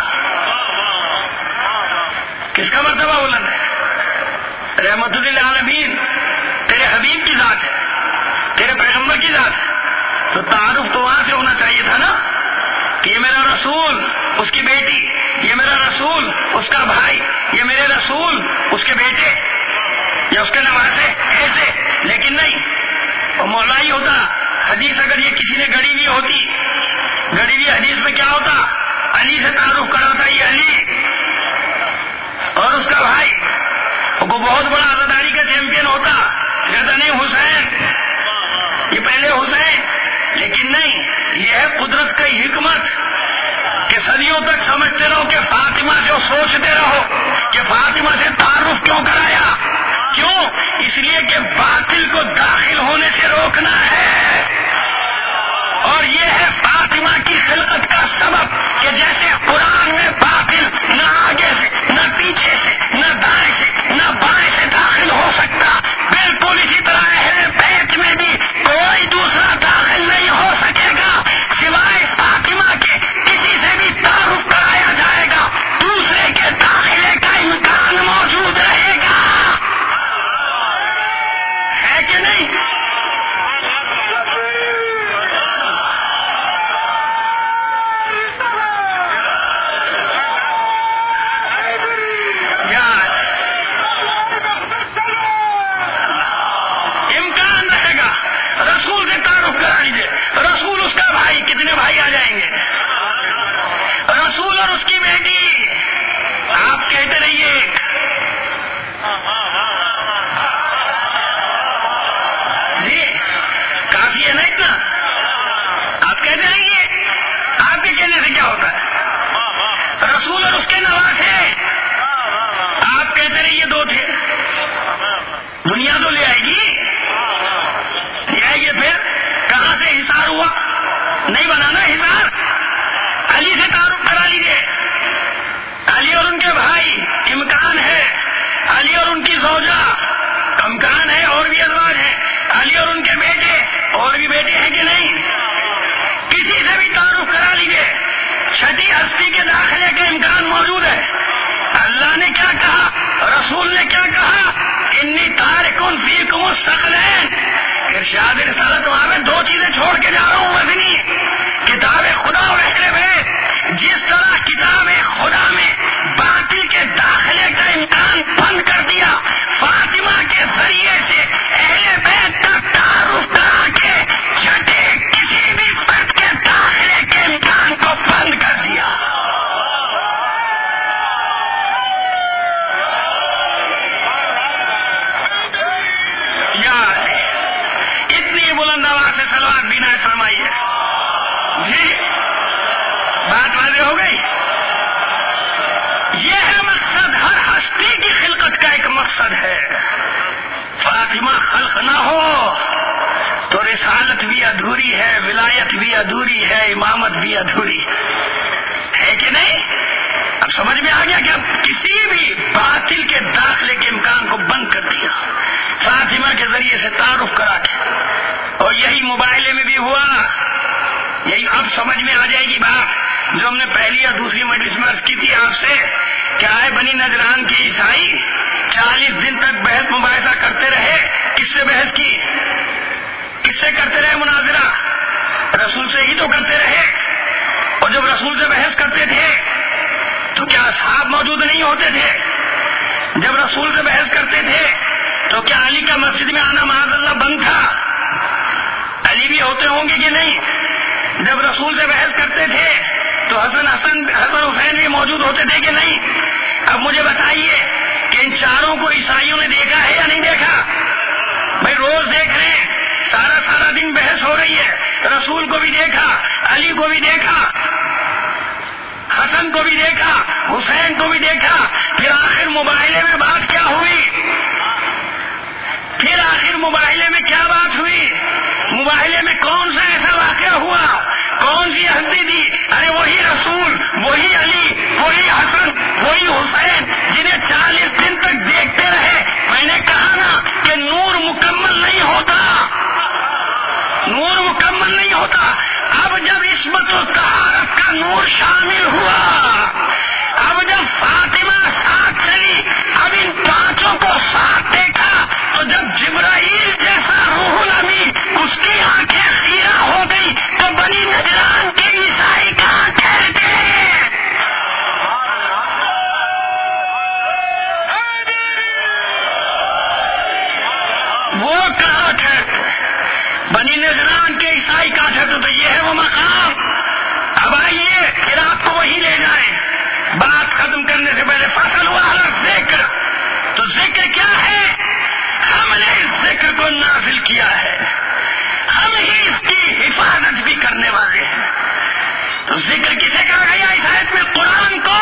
کس کا مرتبہ بلند ہے؟ رحمت للعالمین، تیرے حبیب کی ذات ہے، تیرے پیغمبر کی ذات ہے، تو تعارف تو وہاں سے ہونا چاہیے تھا نا کہ یہ میرا رسول اس کی بیٹی، یہ میرا رسول اس کا بھائی، یہ میرے رسول اس کے بیٹے یا اس کے نواسے، ایسے۔ لیکن نہیں، وہ مولائی ہوتا. حدیث اگر یہ کسی نے گڑی ہوئی ہوتی، گڑی ہوئی حدیث میں کیا ہوتا؟ علی سے تعارف کراتا، یہ علی اور اس کا بھائی. وہ بہت بڑا عزاداری کا چیمپئن ہوتا، کہتا نہیں حسین، یہ پہلے حسین. لیکن نہیں، یہ ہے قدرت کی حکمت کہ صدیوں تک سمجھتے رہو کہ فاطمہ سے، سوچتے رہو کہ فاطمہ سے تعارف کیوں کرایا. کیوں؟ اس لیے کہ باطل کو داخل ہونے سے روکنا ہے. اور یہ ہے فاطمہ کی خلقت کا سبب کہ جیسے قرآن میں باطل نہ آگے سے، نہ پیچھے سے، نہ دائیں سے، نہ بائیں سے داخل ہو سکتا، بالکل اسی طرح اہل بیت میں بھی کوئی دوسرا داخل نہیں ہو سکے گا سوائے فاطمہ کے. کسی سے بھی تعارف کرایا جائے گا، دوسرے کے داخلے کا امکان موجود رہے گا. ہے کہ نہیں؟ رسول اس کا بھائی، کتنے بھائی آ جائیں گے؟ رسول اور اس کی بیٹی، آپ کہتے رہیے جی کافی ہے نا اتنا، آپ کہتے رہیے. آپ کے کہنے سے کیا ہوتا ہے؟ رسول اور اس کے نواسے، آپ کہتے رہیے دو تھے. دنیا تو لے آئے گی، لے آئے گی. پھر کہاں سے حصار ہوا؟ نہیں بنانا حصار. علی سے تعارف کرا لیجیے. علی اور ان کے بھائی، امکان ہے. علی اور ان کی زوجہ، امکان ہے. اور بھی ازواج ہیں. علی اور ان کے بیٹے، اور بھی بیٹے ہیں کہ نہیں؟ کسی سے بھی تعارف کرا لیجیے. چھٹی ہستی کے داخلے کا امکان موجود ہے. اللہ نے کیا کہا، رسول نے کیا کہا؟ انی تارکن فیکم الثقلین. ارشاد رسالت وہاں میں دو چیزیں چھوڑ کے جا رہا ہوں وزنی، کتاب خدا اور اہل بیت. جس طرح کتاب خدا میں باطل کے داخلے کا امکان بند کر دیا، فاطمہ کے ذریعے سے اہل بیت کا تعارف کرا کے چھٹے کسی بھی فرد کے داخلے کے امکان کو بند کر دیا. بلند آواز سے سلوات بینا فرمائیے. جی بات واضح ہو گئی. یہ ہے مقصد، ہر ہستی کی خلقت کا ایک مقصد ہے. فاطمہ خلق نہ ہو تو رسالت بھی ادھوری ہے، ولایت بھی ادھوری ہے، امامت بھی ادھوری ہے کہ نہیں؟ اب سمجھ میں آ گیا کہ اب کسی بھی باطل کے داخلے کے امکان کو بند کر دیا فاطمہ کے ذریعے سے تعارف کرا کے. اور یہی موبائل میں بھی ہوا. یہی اب سمجھ میں آ جائے گی بات جو ہم نے پہلی یا دوسری مجلس میں عرض کی تھی آپ سے. کیا ہے بنی نجران کے عیسائی 40 دن تک بحث مباحثہ کرتے رہے. کس سے بحث کی؟ کس سے کرتے رہے مناظرہ؟ رسول سے ہی تو کرتے رہے. اور جب رسول سے بحث کرتے تھے تو کیا اصحاب موجود نہیں ہوتے تھے؟ جب رسول سے بحث کرتے تھے تو کیا علی کا مسجد میں آنا معاذ اللہ بند تھا؟ علی بھی ہوتے ہوں گے کہ نہیں؟ جب رسول سے بحث کرتے تھے تو حسن حسین بھی موجود ہوتے تھے کہ نہیں؟ اب مجھے بتائیے کہ ان چاروں کو عیسائیوں نے دیکھا ہے یا نہیں دیکھا؟ بھائی روز دیکھ رہے ہیں، سارا دن بحث ہو رہی ہے. رسول کو بھی دیکھا، علی کو بھی دیکھا، حسن کو بھی دیکھا، حسین کو بھی دیکھا. پھر آخر مباحثے میں بات کیا ہوئی؟ پھر آخر مباحثے میں کیا بات ہوئی؟ مباحثے میں کون سا ایسا واقعہ ہوا؟ کون سی ہستی تھی؟ ارے وہی رسول، وہی علی، وہی حسن، وہی حسین جنہیں 40 دن تک دیکھتے رہے. میں نے کہا نا کہ نور مکمل نہیں ہوتا، نور مکمل نہیں ہوتا. اب جب عصمت و طہارت کا نور شامل ہوا، اب جب فاطمہ ساتھ چلی، اب ان پانچوں کو ساتھ دیکھا تو جب جبرائیل جیسا روح الامین اس کی آنکھیں خیرہ ہو گئی تو بنی نجران کے عیسائی کہاں ٹھہرتے؟ وہ کہاں ٹھہرتے؟ بنی نجران کے عیسائی کہتے تو یہ ہے وہ مقام. اب آئیے پھر آپ کو وہی لے جائیں. بات ختم کرنے سے پہلے فصل ہوا ذکر. تو ذکر کیا ہے؟ ہم نے اس ذکر کو نازل کیا ہے, ہم ہی اس کی حفاظت بھی کرنے والے ہیں. تو ذکر کسے کہا گیا اس آیت میں؟ قرآن کو.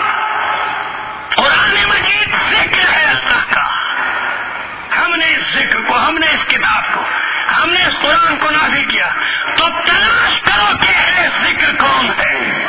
قرآن مجید ذکر ہے اللہ کا. ہم نے اس ذکر کو, ہم نے اس کتاب کو, ہم نے اس قرآن کو نازل کیا. تو تلاش کرو کہ یہ ذکر کون ہے,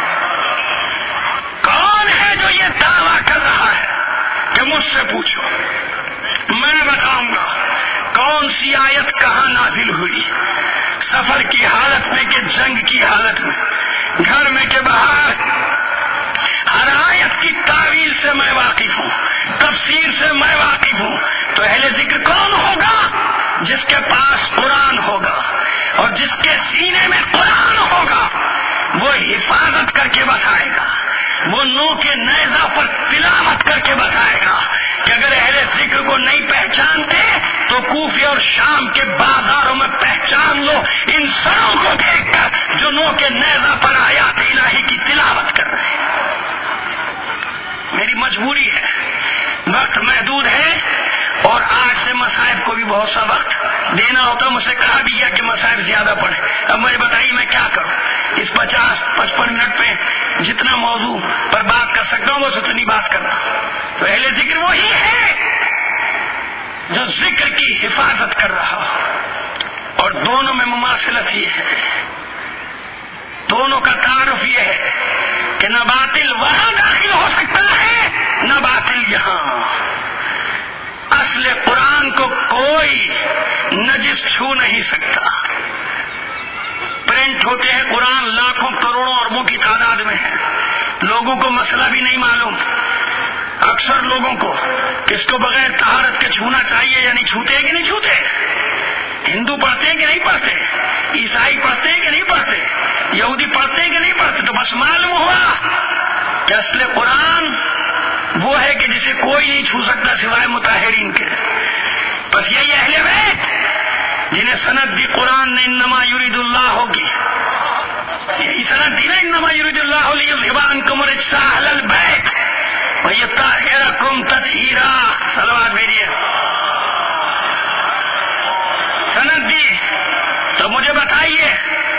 کون ہے جو یہ دعویٰ کر رہا ہے کہ مجھ سے پوچھو, میں بتاؤں گا کون سی آیت کہاں نازل ہوئی, سفر کی حالت میں کہ جنگ کی حالت میں, گھر میں کہ باہر. ہر آیت کی تعویل سے میں واقف ہوں, تفسیر سے میں واقف ہوں. تو اہل ذکر کون ہوگا؟ جس کے پاس قرآن ہوگا اور جس کے سینے میں قرآن ہوگا, وہ حفاظت کر کے بتائے گا, وہ نو کے نیزہ پر تلاوت کر کے بتائے گا کہ اگر اہل ذکر کو نہیں پہچانتے تو کوفے اور شام کے بازاروں میں پہچان لو ان سروں کو دیکھ کر جو نو کے نیزہ پر آیات الہی کی تلاوت کر رہے ہیں. میری مجبوری ہے, وقت محدود ہے, اور آج سے مصائب کو بھی بہت سا وقت دینا ہوتا. مجھ سے کہا بھی گیا کہ مصائب زیادہ پڑے. اب مجھے بتائیے میں کیا کروں؟ اس 50-55 منٹ پہ جتنا موضوع پر بات کر سکتا ہوں بس اتنی بات کرنا. تو اہل ذکر وہی ہے جو ذکر کی حفاظت کر رہا ہو. اور دونوں میں مماثلت یہ ہے, دونوں کا تعارف یہ ہے کہ نہ باطل وہاں داخل ہو سکتا ہے نہ باطل یہاں. اصل قرآن کو کوئی نجس چھو نہیں سکتا. پرنٹ ہوتے ہیں قرآن لاکھوں کروڑوں اربوں کی تعداد میں ہے, لوگوں کو مسئلہ بھی نہیں معلوم. اکثر لوگوں کو کس کو بغیر طہارت کے چھونا چاہیے یا نہیں چھوتے کہ نہیں چھوتے, ہندو پڑھتے ہیں کہ نہیں پڑھتے, عیسائی پڑھتے ہیں کہ نہیں پڑھتے, یہودی پڑھتے ہیں کہ نہیں پڑھتے. تو بس معلوم ہوا کہ اصل قرآن وہ ہے کہ جسے کوئی نہیں چھو سکتا سوائے مطہرین کے. بس یہی اہل بیت جنہیں سند دی قرآن نے انما یرید اللہ ہوگی, یہی سند دی نا انما یرید اللہ لیذھب عنکم الرجس اہل البیت ویطہرکم تطہیرا. صلوات بھیجیے. سند دی. تو مجھے بتائیے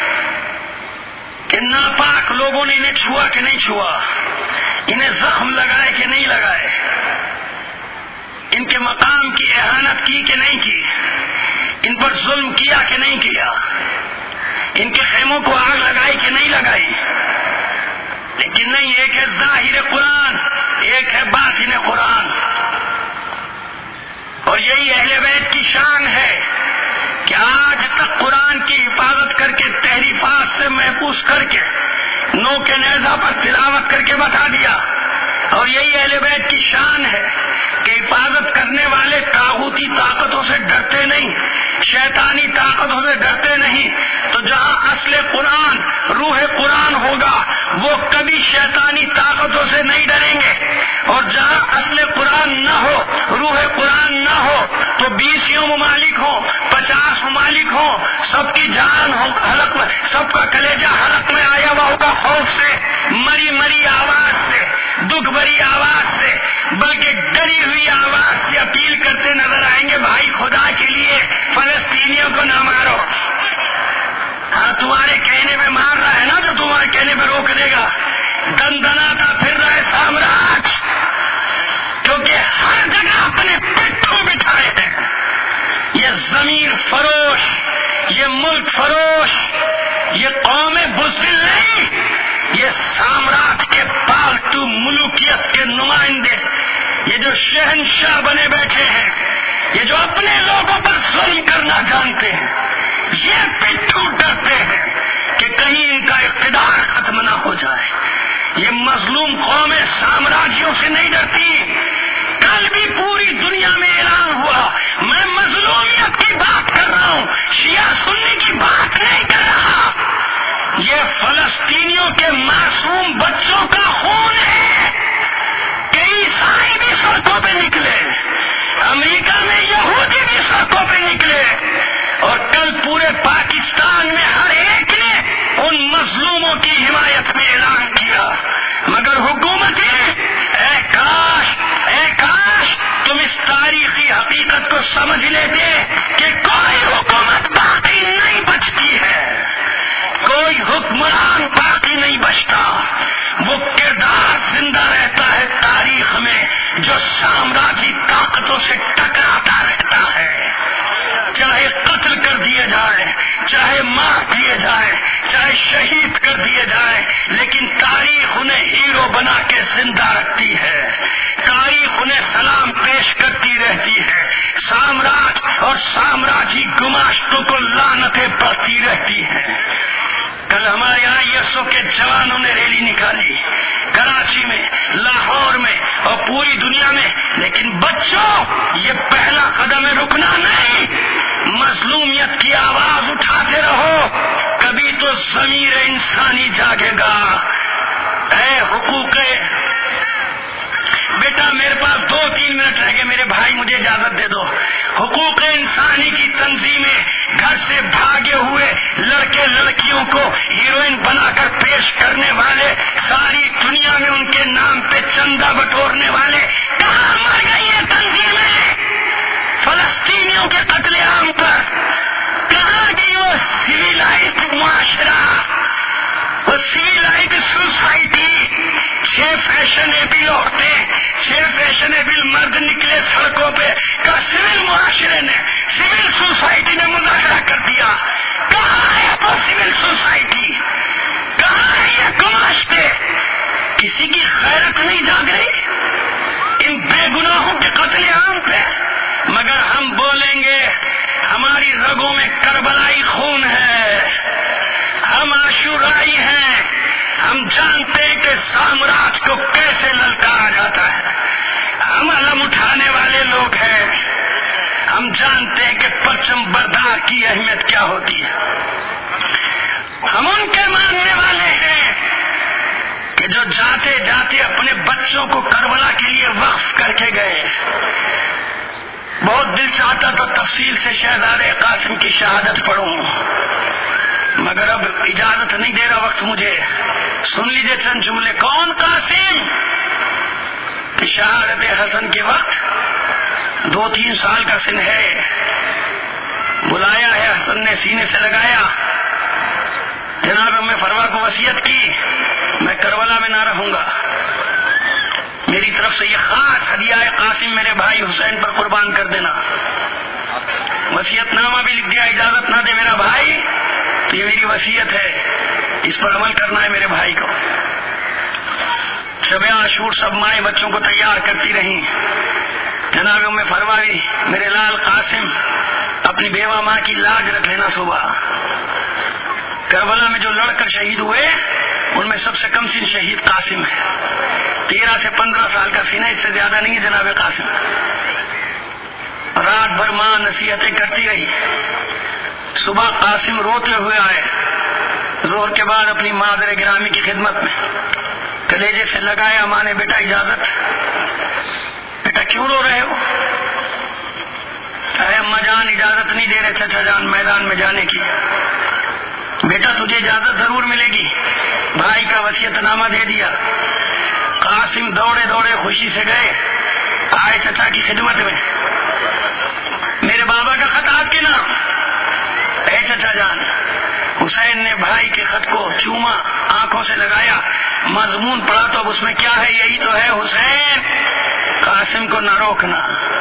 کہ ناپاک لوگوں نے انہیں چھوا کہ نہیں چھوا, انہیں زخم لگائے کہ نہیں لگائے, ان کے مقام کی اہانت کی کہ نہیں کی, ان پر ظلم کیا کہ نہیں کیا, ان کے خیموں کو آگ لگائی کہ نہیں لگائی. لیکن نہیں, ایک ہے ظاہر قرآن, ایک ہے باطن قرآن. اور یہی اہل بیت کی شان ہے کہ آج تک قرآن کی حفاظت کر کے, تحریفات سے محفوظ کر کے, نو کے نیزہ پر تلاوت کر کے بتا دیا. اور یہی اہل بیت کی شان ہے کہ حفاظت کرنے والے طاغوتی طاقتوں سے ڈرتے نہیں, شیطانی طاقتوں سے ڈرتے نہیں. تو جہاں اصل قرآن روح قرآن ہوگا وہ کبھی شیطانی طاقتوں سے نہیں ڈریں گے, اور جہاں اصل قرآن نہ ہو, روح قرآن نہ ہو, تو 20 ممالک ہوں, 50 ممالک ہوں, سب کی جان ہو حلق میں, سب کا کلیجہ حلق میں آیا ہوا ہوگا خوف سے, مری مری آواز سے, دکھ بھری آواز سے, بلکہ ڈری ہوئی آواز سے اپیل کرتے نظر آئیں گے, بھائی خدا کے لیے فلسطینیوں کو نہ مارو. ہاں تمہارے کہنے میں مار رہا ہے نا, تو تمہارے کہنے میں روک دے گا. دندناتا پھر رہے سامراج, کیونکہ ہر جگہ اپنے پٹھوں بٹھائے ہیں. یہ زمین فروش, یہ ملک فروش, یہ قوم بزدل نہیں, یہ سامراج کے پالتو ملوکیت کے نمائندے, یہ جو شہنشاہ بنے بیٹھے ہیں, یہ جو اپنے لوگوں پر ظلم کرنا جانتے ہیں, یہ پٹھوں ڈرتے ہیں کہ کہیں ان کا اقتدار ختم نہ ہو جائے. یہ مظلوم قومیں سامراجیوں سے نہیں ڈرتی. کل بھی پوری دنیا میں اعلان ہوا, میں مظلومیت کی بات کر رہا ہوں, شیعہ سنی کی بات نہیں کر رہا. یہ فلسطینیوں کے معصوم بچوں کا خون ہے کہ عیسائی بھی سڑکوں پہ نکلے, امریکہ میں یہودی بھی سڑکوں پہ نکلے, اور کل پورے پاکستان سامراجی طاقتوں سے ٹکراتا رہتا ہے، چاہے قتل کر دیے جائے، چاہے مار دیے جائے، چاہے شہید کر دیے جائے، لیکن تاریخ انہیں ہیرو بنا کے زندہ رکھتی ہے، تاریخ انہیں سلام پیش کرتی رہتی ہے، سامراج اور سامراجی گماشتوں کو لعنتیں پڑتی رہتی ہیں۔ کل ہمارے یہاں یسو کے جوانوں نے ریلی نکالی، کراچی میں، لاہور میں اور پوری دنیا میں، لیکن بچوں یہ پہلا قدم ہے، رکنا نہیں، مظلومیت کی آواز اٹھاتے رہو، کبھی تو ضمیر انسانی جاگے گا۔ اے حقوق، بیٹا میرے پاس 2-3 منٹ رہ گئے، میرے بھائی مجھے اجازت دے دو۔ حقوق انسانی کی تنظیمیں گھر سے بھاگے ہوئے لڑکے لڑکیوں کو ہیروئن بنا کر پیش کرنے والے، ساری دنیا میں ان کے نام پہ چندہ بٹورنے والے، کہاں مر گئی ہیں تنظیمیں؟ فلسطینیوں کے قتل عام پر کہاں گئی وہ سویلائزڈ معاشرہ، وہ سویلائزڈ سوسائٹی؟ 6 فیشنیبل عورتیں، 6 فیشنیبل مرد نکلے سڑکوں پہ، کا سول معاشرے نے، سول سوسائٹی نے مظاہرہ کر دیا۔ کہاں ہے وہ سول سوسائٹی؟ کہاں ہے یہ گماشتے؟ کسی کی غیرت نہیں جاگ رہی ان بے گناہوں کے قتل عام پہ؟ مگر ہم بولیں گے ہماری رگوں میں کربلائی خون ہے، ہم عاشورائی ہیں، ہم جانتے ہیں کہ سامراج کو کیسے للکارا جاتا ہے، ہم علم اٹھانے والے لوگ ہیں، ہم جانتے ہیں کہ پرچم بردار کی اہمیت کیا ہوتی ہے، ہم ان کے ماننے والے ہیں کہ جو جاتے جاتے اپنے بچوں کو کربلا کے لیے وقف کر کے گئے۔ بہت دل چاہتا تو تفصیل سے شہزادے قاسم کی شہادت پڑھوں، مگر اب اجازت نہیں دے رہا وقت مجھے۔ سن لیجیے چند جملے۔ کون قاسم؟ شہادت حسن کے وقت 2-3 سال کا سن ہے، بلایا ہے حسن نے، سینے سے لگایا، جناب میں فرما کو وصیت کی میں کربلا میں نہ رہوں گا، میری طرف سے یہ خاص ہدیہ ہے قاسم میرے بھائی حسین پر قربان کر دینا۔ وصیت نامہ بھی لکھ دیا، اجازت نہ دے میرا بھائی تو یہ میری وصیت ہے، اس پر عمل کرنا ہے میرے بھائی کو۔ شب عاشور سب مائیں بچوں کو تیار کرتی رہیں، جناب ام فرمائی میرے لال قاسم اپنی بیوہ ماں کی لاج رکھ لینا صبح۔ کربلا میں جو لڑ کر شہید ہوئے ان میں سب سے کم سن شہید قاسم ہے، 13 سے 15 سال کا سن ہے، اس سے زیادہ نہیں ہے جناب قاسم۔ رات بھر ماں نصیحتیں کرتی رہی، صبح قاسم روتے ہوئے آئے، ظہر کے بعد اپنی مادر گرامی کی خدمت میں کلیجے سے لگایا، ماں نے بیٹا اجازت، بیٹا کیوں رو رہے ہو؟ ارے اماں جان اجازت نہیں دے رہے چچا جان میدان میں جانے کی۔ بیٹا تجھے اجازت ضرور ملے گی، بھائی کا وصیت نامہ دے دیا۔ قاسم دوڑے دوڑے خوشی سے گئے، آئے چچا کی خدمت میں، میرے بابا کا خط آپ کے نام۔ اے چچا جان، حسین نے بھائی کے خط کو چوما، آنکھوں سے لگایا، مضمون پڑھا تو اب اس میں کیا ہے؟ یہی تو ہے حسین، قاسم کو نہ روکنا۔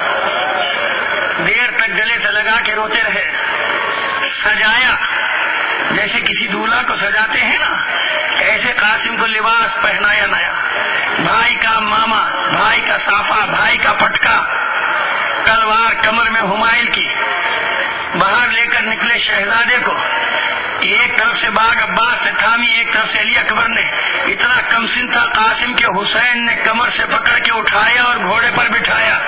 دیر تک گلے سے لگا کے روتے رہے، سجایا جیسے کسی دولہا کو سجاتے ہیں نا، ایسے قاسم کو لباس پہنایا نیا، بھائی کا ماما، بھائی کا صافہ، بھائی کا پٹکا، تلوار کمر میں ہمائل کی، باہر لے کر نکلے شہزادے کو، ایک طرف سے باغ عباس سے تھامی، ایک طرف سے علی اکبر نے، اتنا کم سن تھا قاسم کے حسین نے کمر سے پکڑ کے اٹھایا اور گھوڑے پر بٹھایا۔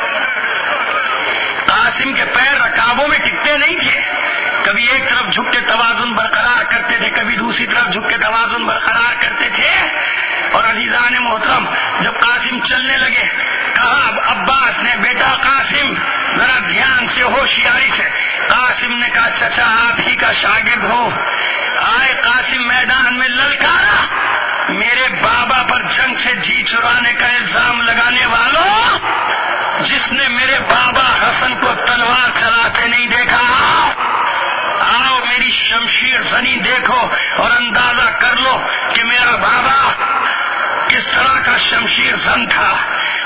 قاسم کے پیر رکابوں میں ٹکتے نہیں تھے، کبھی ایک طرف جھک کے توازن برقرار کرتے تھے، کبھی دوسری طرف جھک کے توازن برقرار کرتے تھے۔ اور عزیزان محترم جب قاسم چلنے لگے، کہا عباس نے بیٹا قاسم ذرا دھیان سے، ہوشیاری سے۔ قاسم نے کہا چچا آپ ہی کا شاگرد ہو۔ آئے قاسم میدان میں للکارا، میرے بابا پر جنگ سے جی چرانے کا الزام لگانے والوں، جس نے میرے بابا حسن کو تلوار چلاتے نہیں دیکھا، آؤ میری شمشیر زنی دیکھو اور اندازہ کر لو کہ میرا بابا کس طرح کا شمشیر زن تھا۔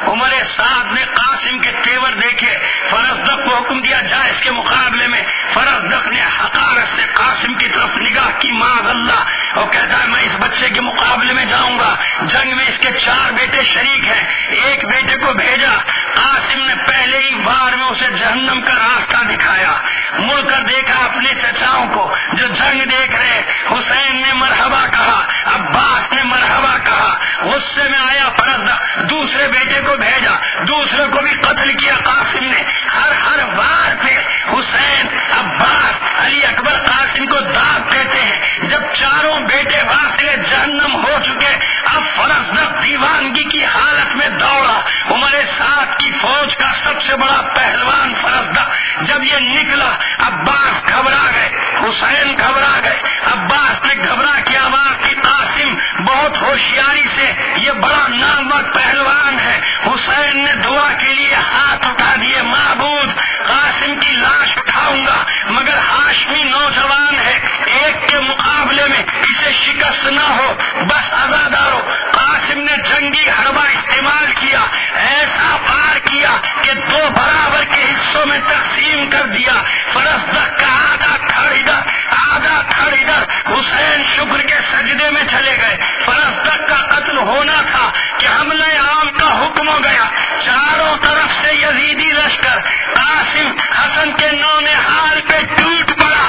عمر سعد نے قاسم کے تیور دیکھے، فرزدق کو حکم دیا جا اس کے مقابلے میں۔ فرزدق نے حقارت سے قاسم کی طرف نگاہ کی، معاذ اللہ، اور کہتا ہے میں اس بچے کے مقابلے میں جاؤں گا۔ جنگ میں اس کے 4 بیٹے شریک ہیں، ایک بیٹے کو بھیجا، قاسم نے پہلے ہی وار میں اسے جہنم کا راستہ دکھایا۔ مڑ کر دیکھا اپنے چچاؤں کو جو جنگ دیکھ رہے، حسین نے مرحبا کہا، عباس نے مرحبا کہا، غصے میں آیا فرزدق، دوسرے بیٹے کو بھیجا، دوسرے کو بھی قتل کیا قاسم نے۔ ہر وار پہ حسین، عباس، علی اکبر قاسم کو داد دیتے ہیں۔ جب چاروں بیٹے واصل جہنم ہو چکے، اب فرزدق دیوانگی کی حالت میں دوڑا۔ عمر سعد کی فوج کا سب سے بڑا پہلوان فرزدق جب یہ نکلا، عباس گھبرا گئے، حسین گھبرا گئے۔ عباس نے گھبرا کی آواز کی، قاسم بہت ہوشیاری سے، یہ بڑا نامور پہلوان ہے۔ حسین نے دعا کے لیے ہاتھ اٹھا دیے، معبود قاسم کی لاش اٹھاؤں گا مگر ہاشمی نوجوان ہے، ایک کے مقابلے میں اسے شکست نہ ہو، بس آزادارو۔ قاسم نے جنگی حربہ استعمال کیا، ایسا پار کیا کہ 2 برابر کے حصوں میں تقسیم کر دیا۔ فرزدق کا آدھا تھڑ ادھر، آدھا تھڑ ادھر۔ حسین شکر کے سجدے میں چلے گئے۔ فرزدق کا قتل ہونا تھا کہ حملہ عام کا حکم ہو گیا، چاروں طرف سے یزیدی لشکر قاسم حسن کے نونہال پہ ٹوٹ پڑا۔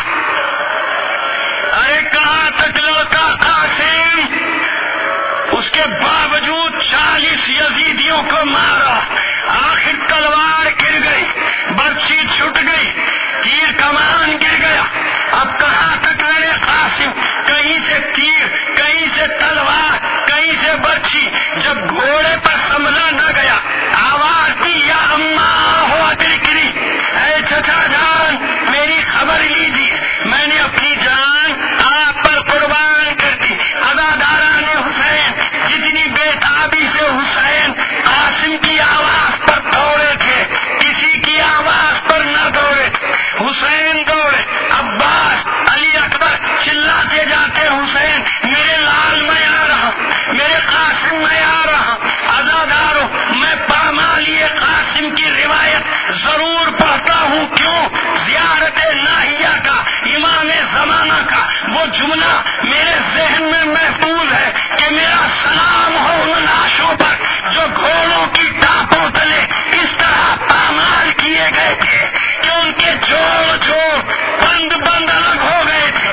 ارے کہاں تک لڑکا قاسم، اس کے باوجود 40 یزیدیوں کو مارا، آخر تلوار گر گئی، برچھی چھٹ گئی، تیر کمان گر گیا۔ اب کہاں تک لڑے قاسم، کہیں سے تیر، کہیں سے تلوار، کہیں سے برچھی۔ جب گھوڑے پر سنبھلا نہ گیا، آواز دی، یا اماں ہو گری، اے چچا جان میری خبر لیجیے، میں نے اپنی جان آپ پر قربان کر دی۔ عزاداران حسین جتنی بےتابی سے حسین قاسم کی آواز پر دوڑے تھے، کسی کی آواز پر نہ دوڑے۔ حسین دوڑے، عباس، علی اکبر چلاتے جاتے، حسین میرے لال میں آ رہا، میرے قاسم میں آ رہا۔ عزادارو، میں پامالیے قاسم کی روایت ضرور پڑھتا ہوں، کیوں؟ زیارت ناہیہ کا، امام زمانہ کا وہ جملہ میرے ذہن میں محفوظ ہے کہ میرا سلام ہو ان لاشوں پر جو گھوڑوں کی ٹانپوں تلے اس طرح پامال کیے گئے تھے کہ ان کے جوڑ بند الگ ہو گئے تھے۔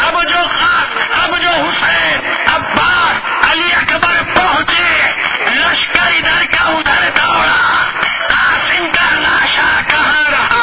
اب جو حسین، عباس، علی اکبر پہنچے، لشکر ادھر کا ادھر دوڑا، قاسم کا لاشا کہاں رہا؟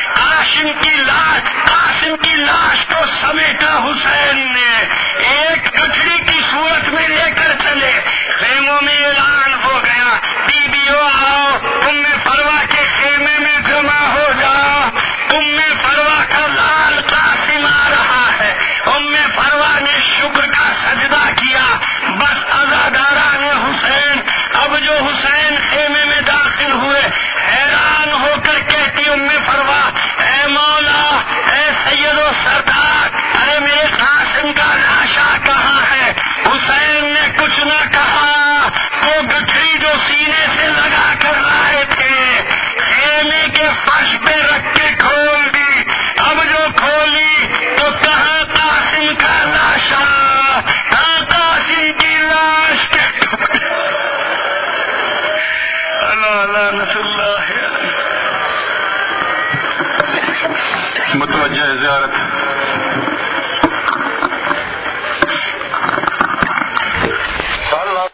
قاسم کی لاش کو سمیٹا حسین نے، ایک گٹھڑی کی صورت میں لے کر چلے، خیموں میں اعلان ہو گیا، بیویوں آؤ، ام فروا کے خیمے میں جمع ہو جاؤ، ام فروا کا لال قاسم آ رہا ہے۔ ام فروا نے شکر کا سجدہ کیا، بس عزاداران حسین، اب جو حسین خیمے میں داخل ہوئے، حیران ہو کر کہتی ام فروا، اے مولا، اے سید و سردار، ارے میرے قاسم کا لاشا کہاں ہے؟ حسین نے کچھ نہ کہا، وہ گٹھڑی جو سینے سے لگا کر لائے تھے خیمے کے فرش پہ رکھ کے کھول دی۔ اب جو کھولی تو کہاں قاسم کا لاشا، کہاں قاسم کی لاش کے اللہ نصر اللہ متوجہ زیارت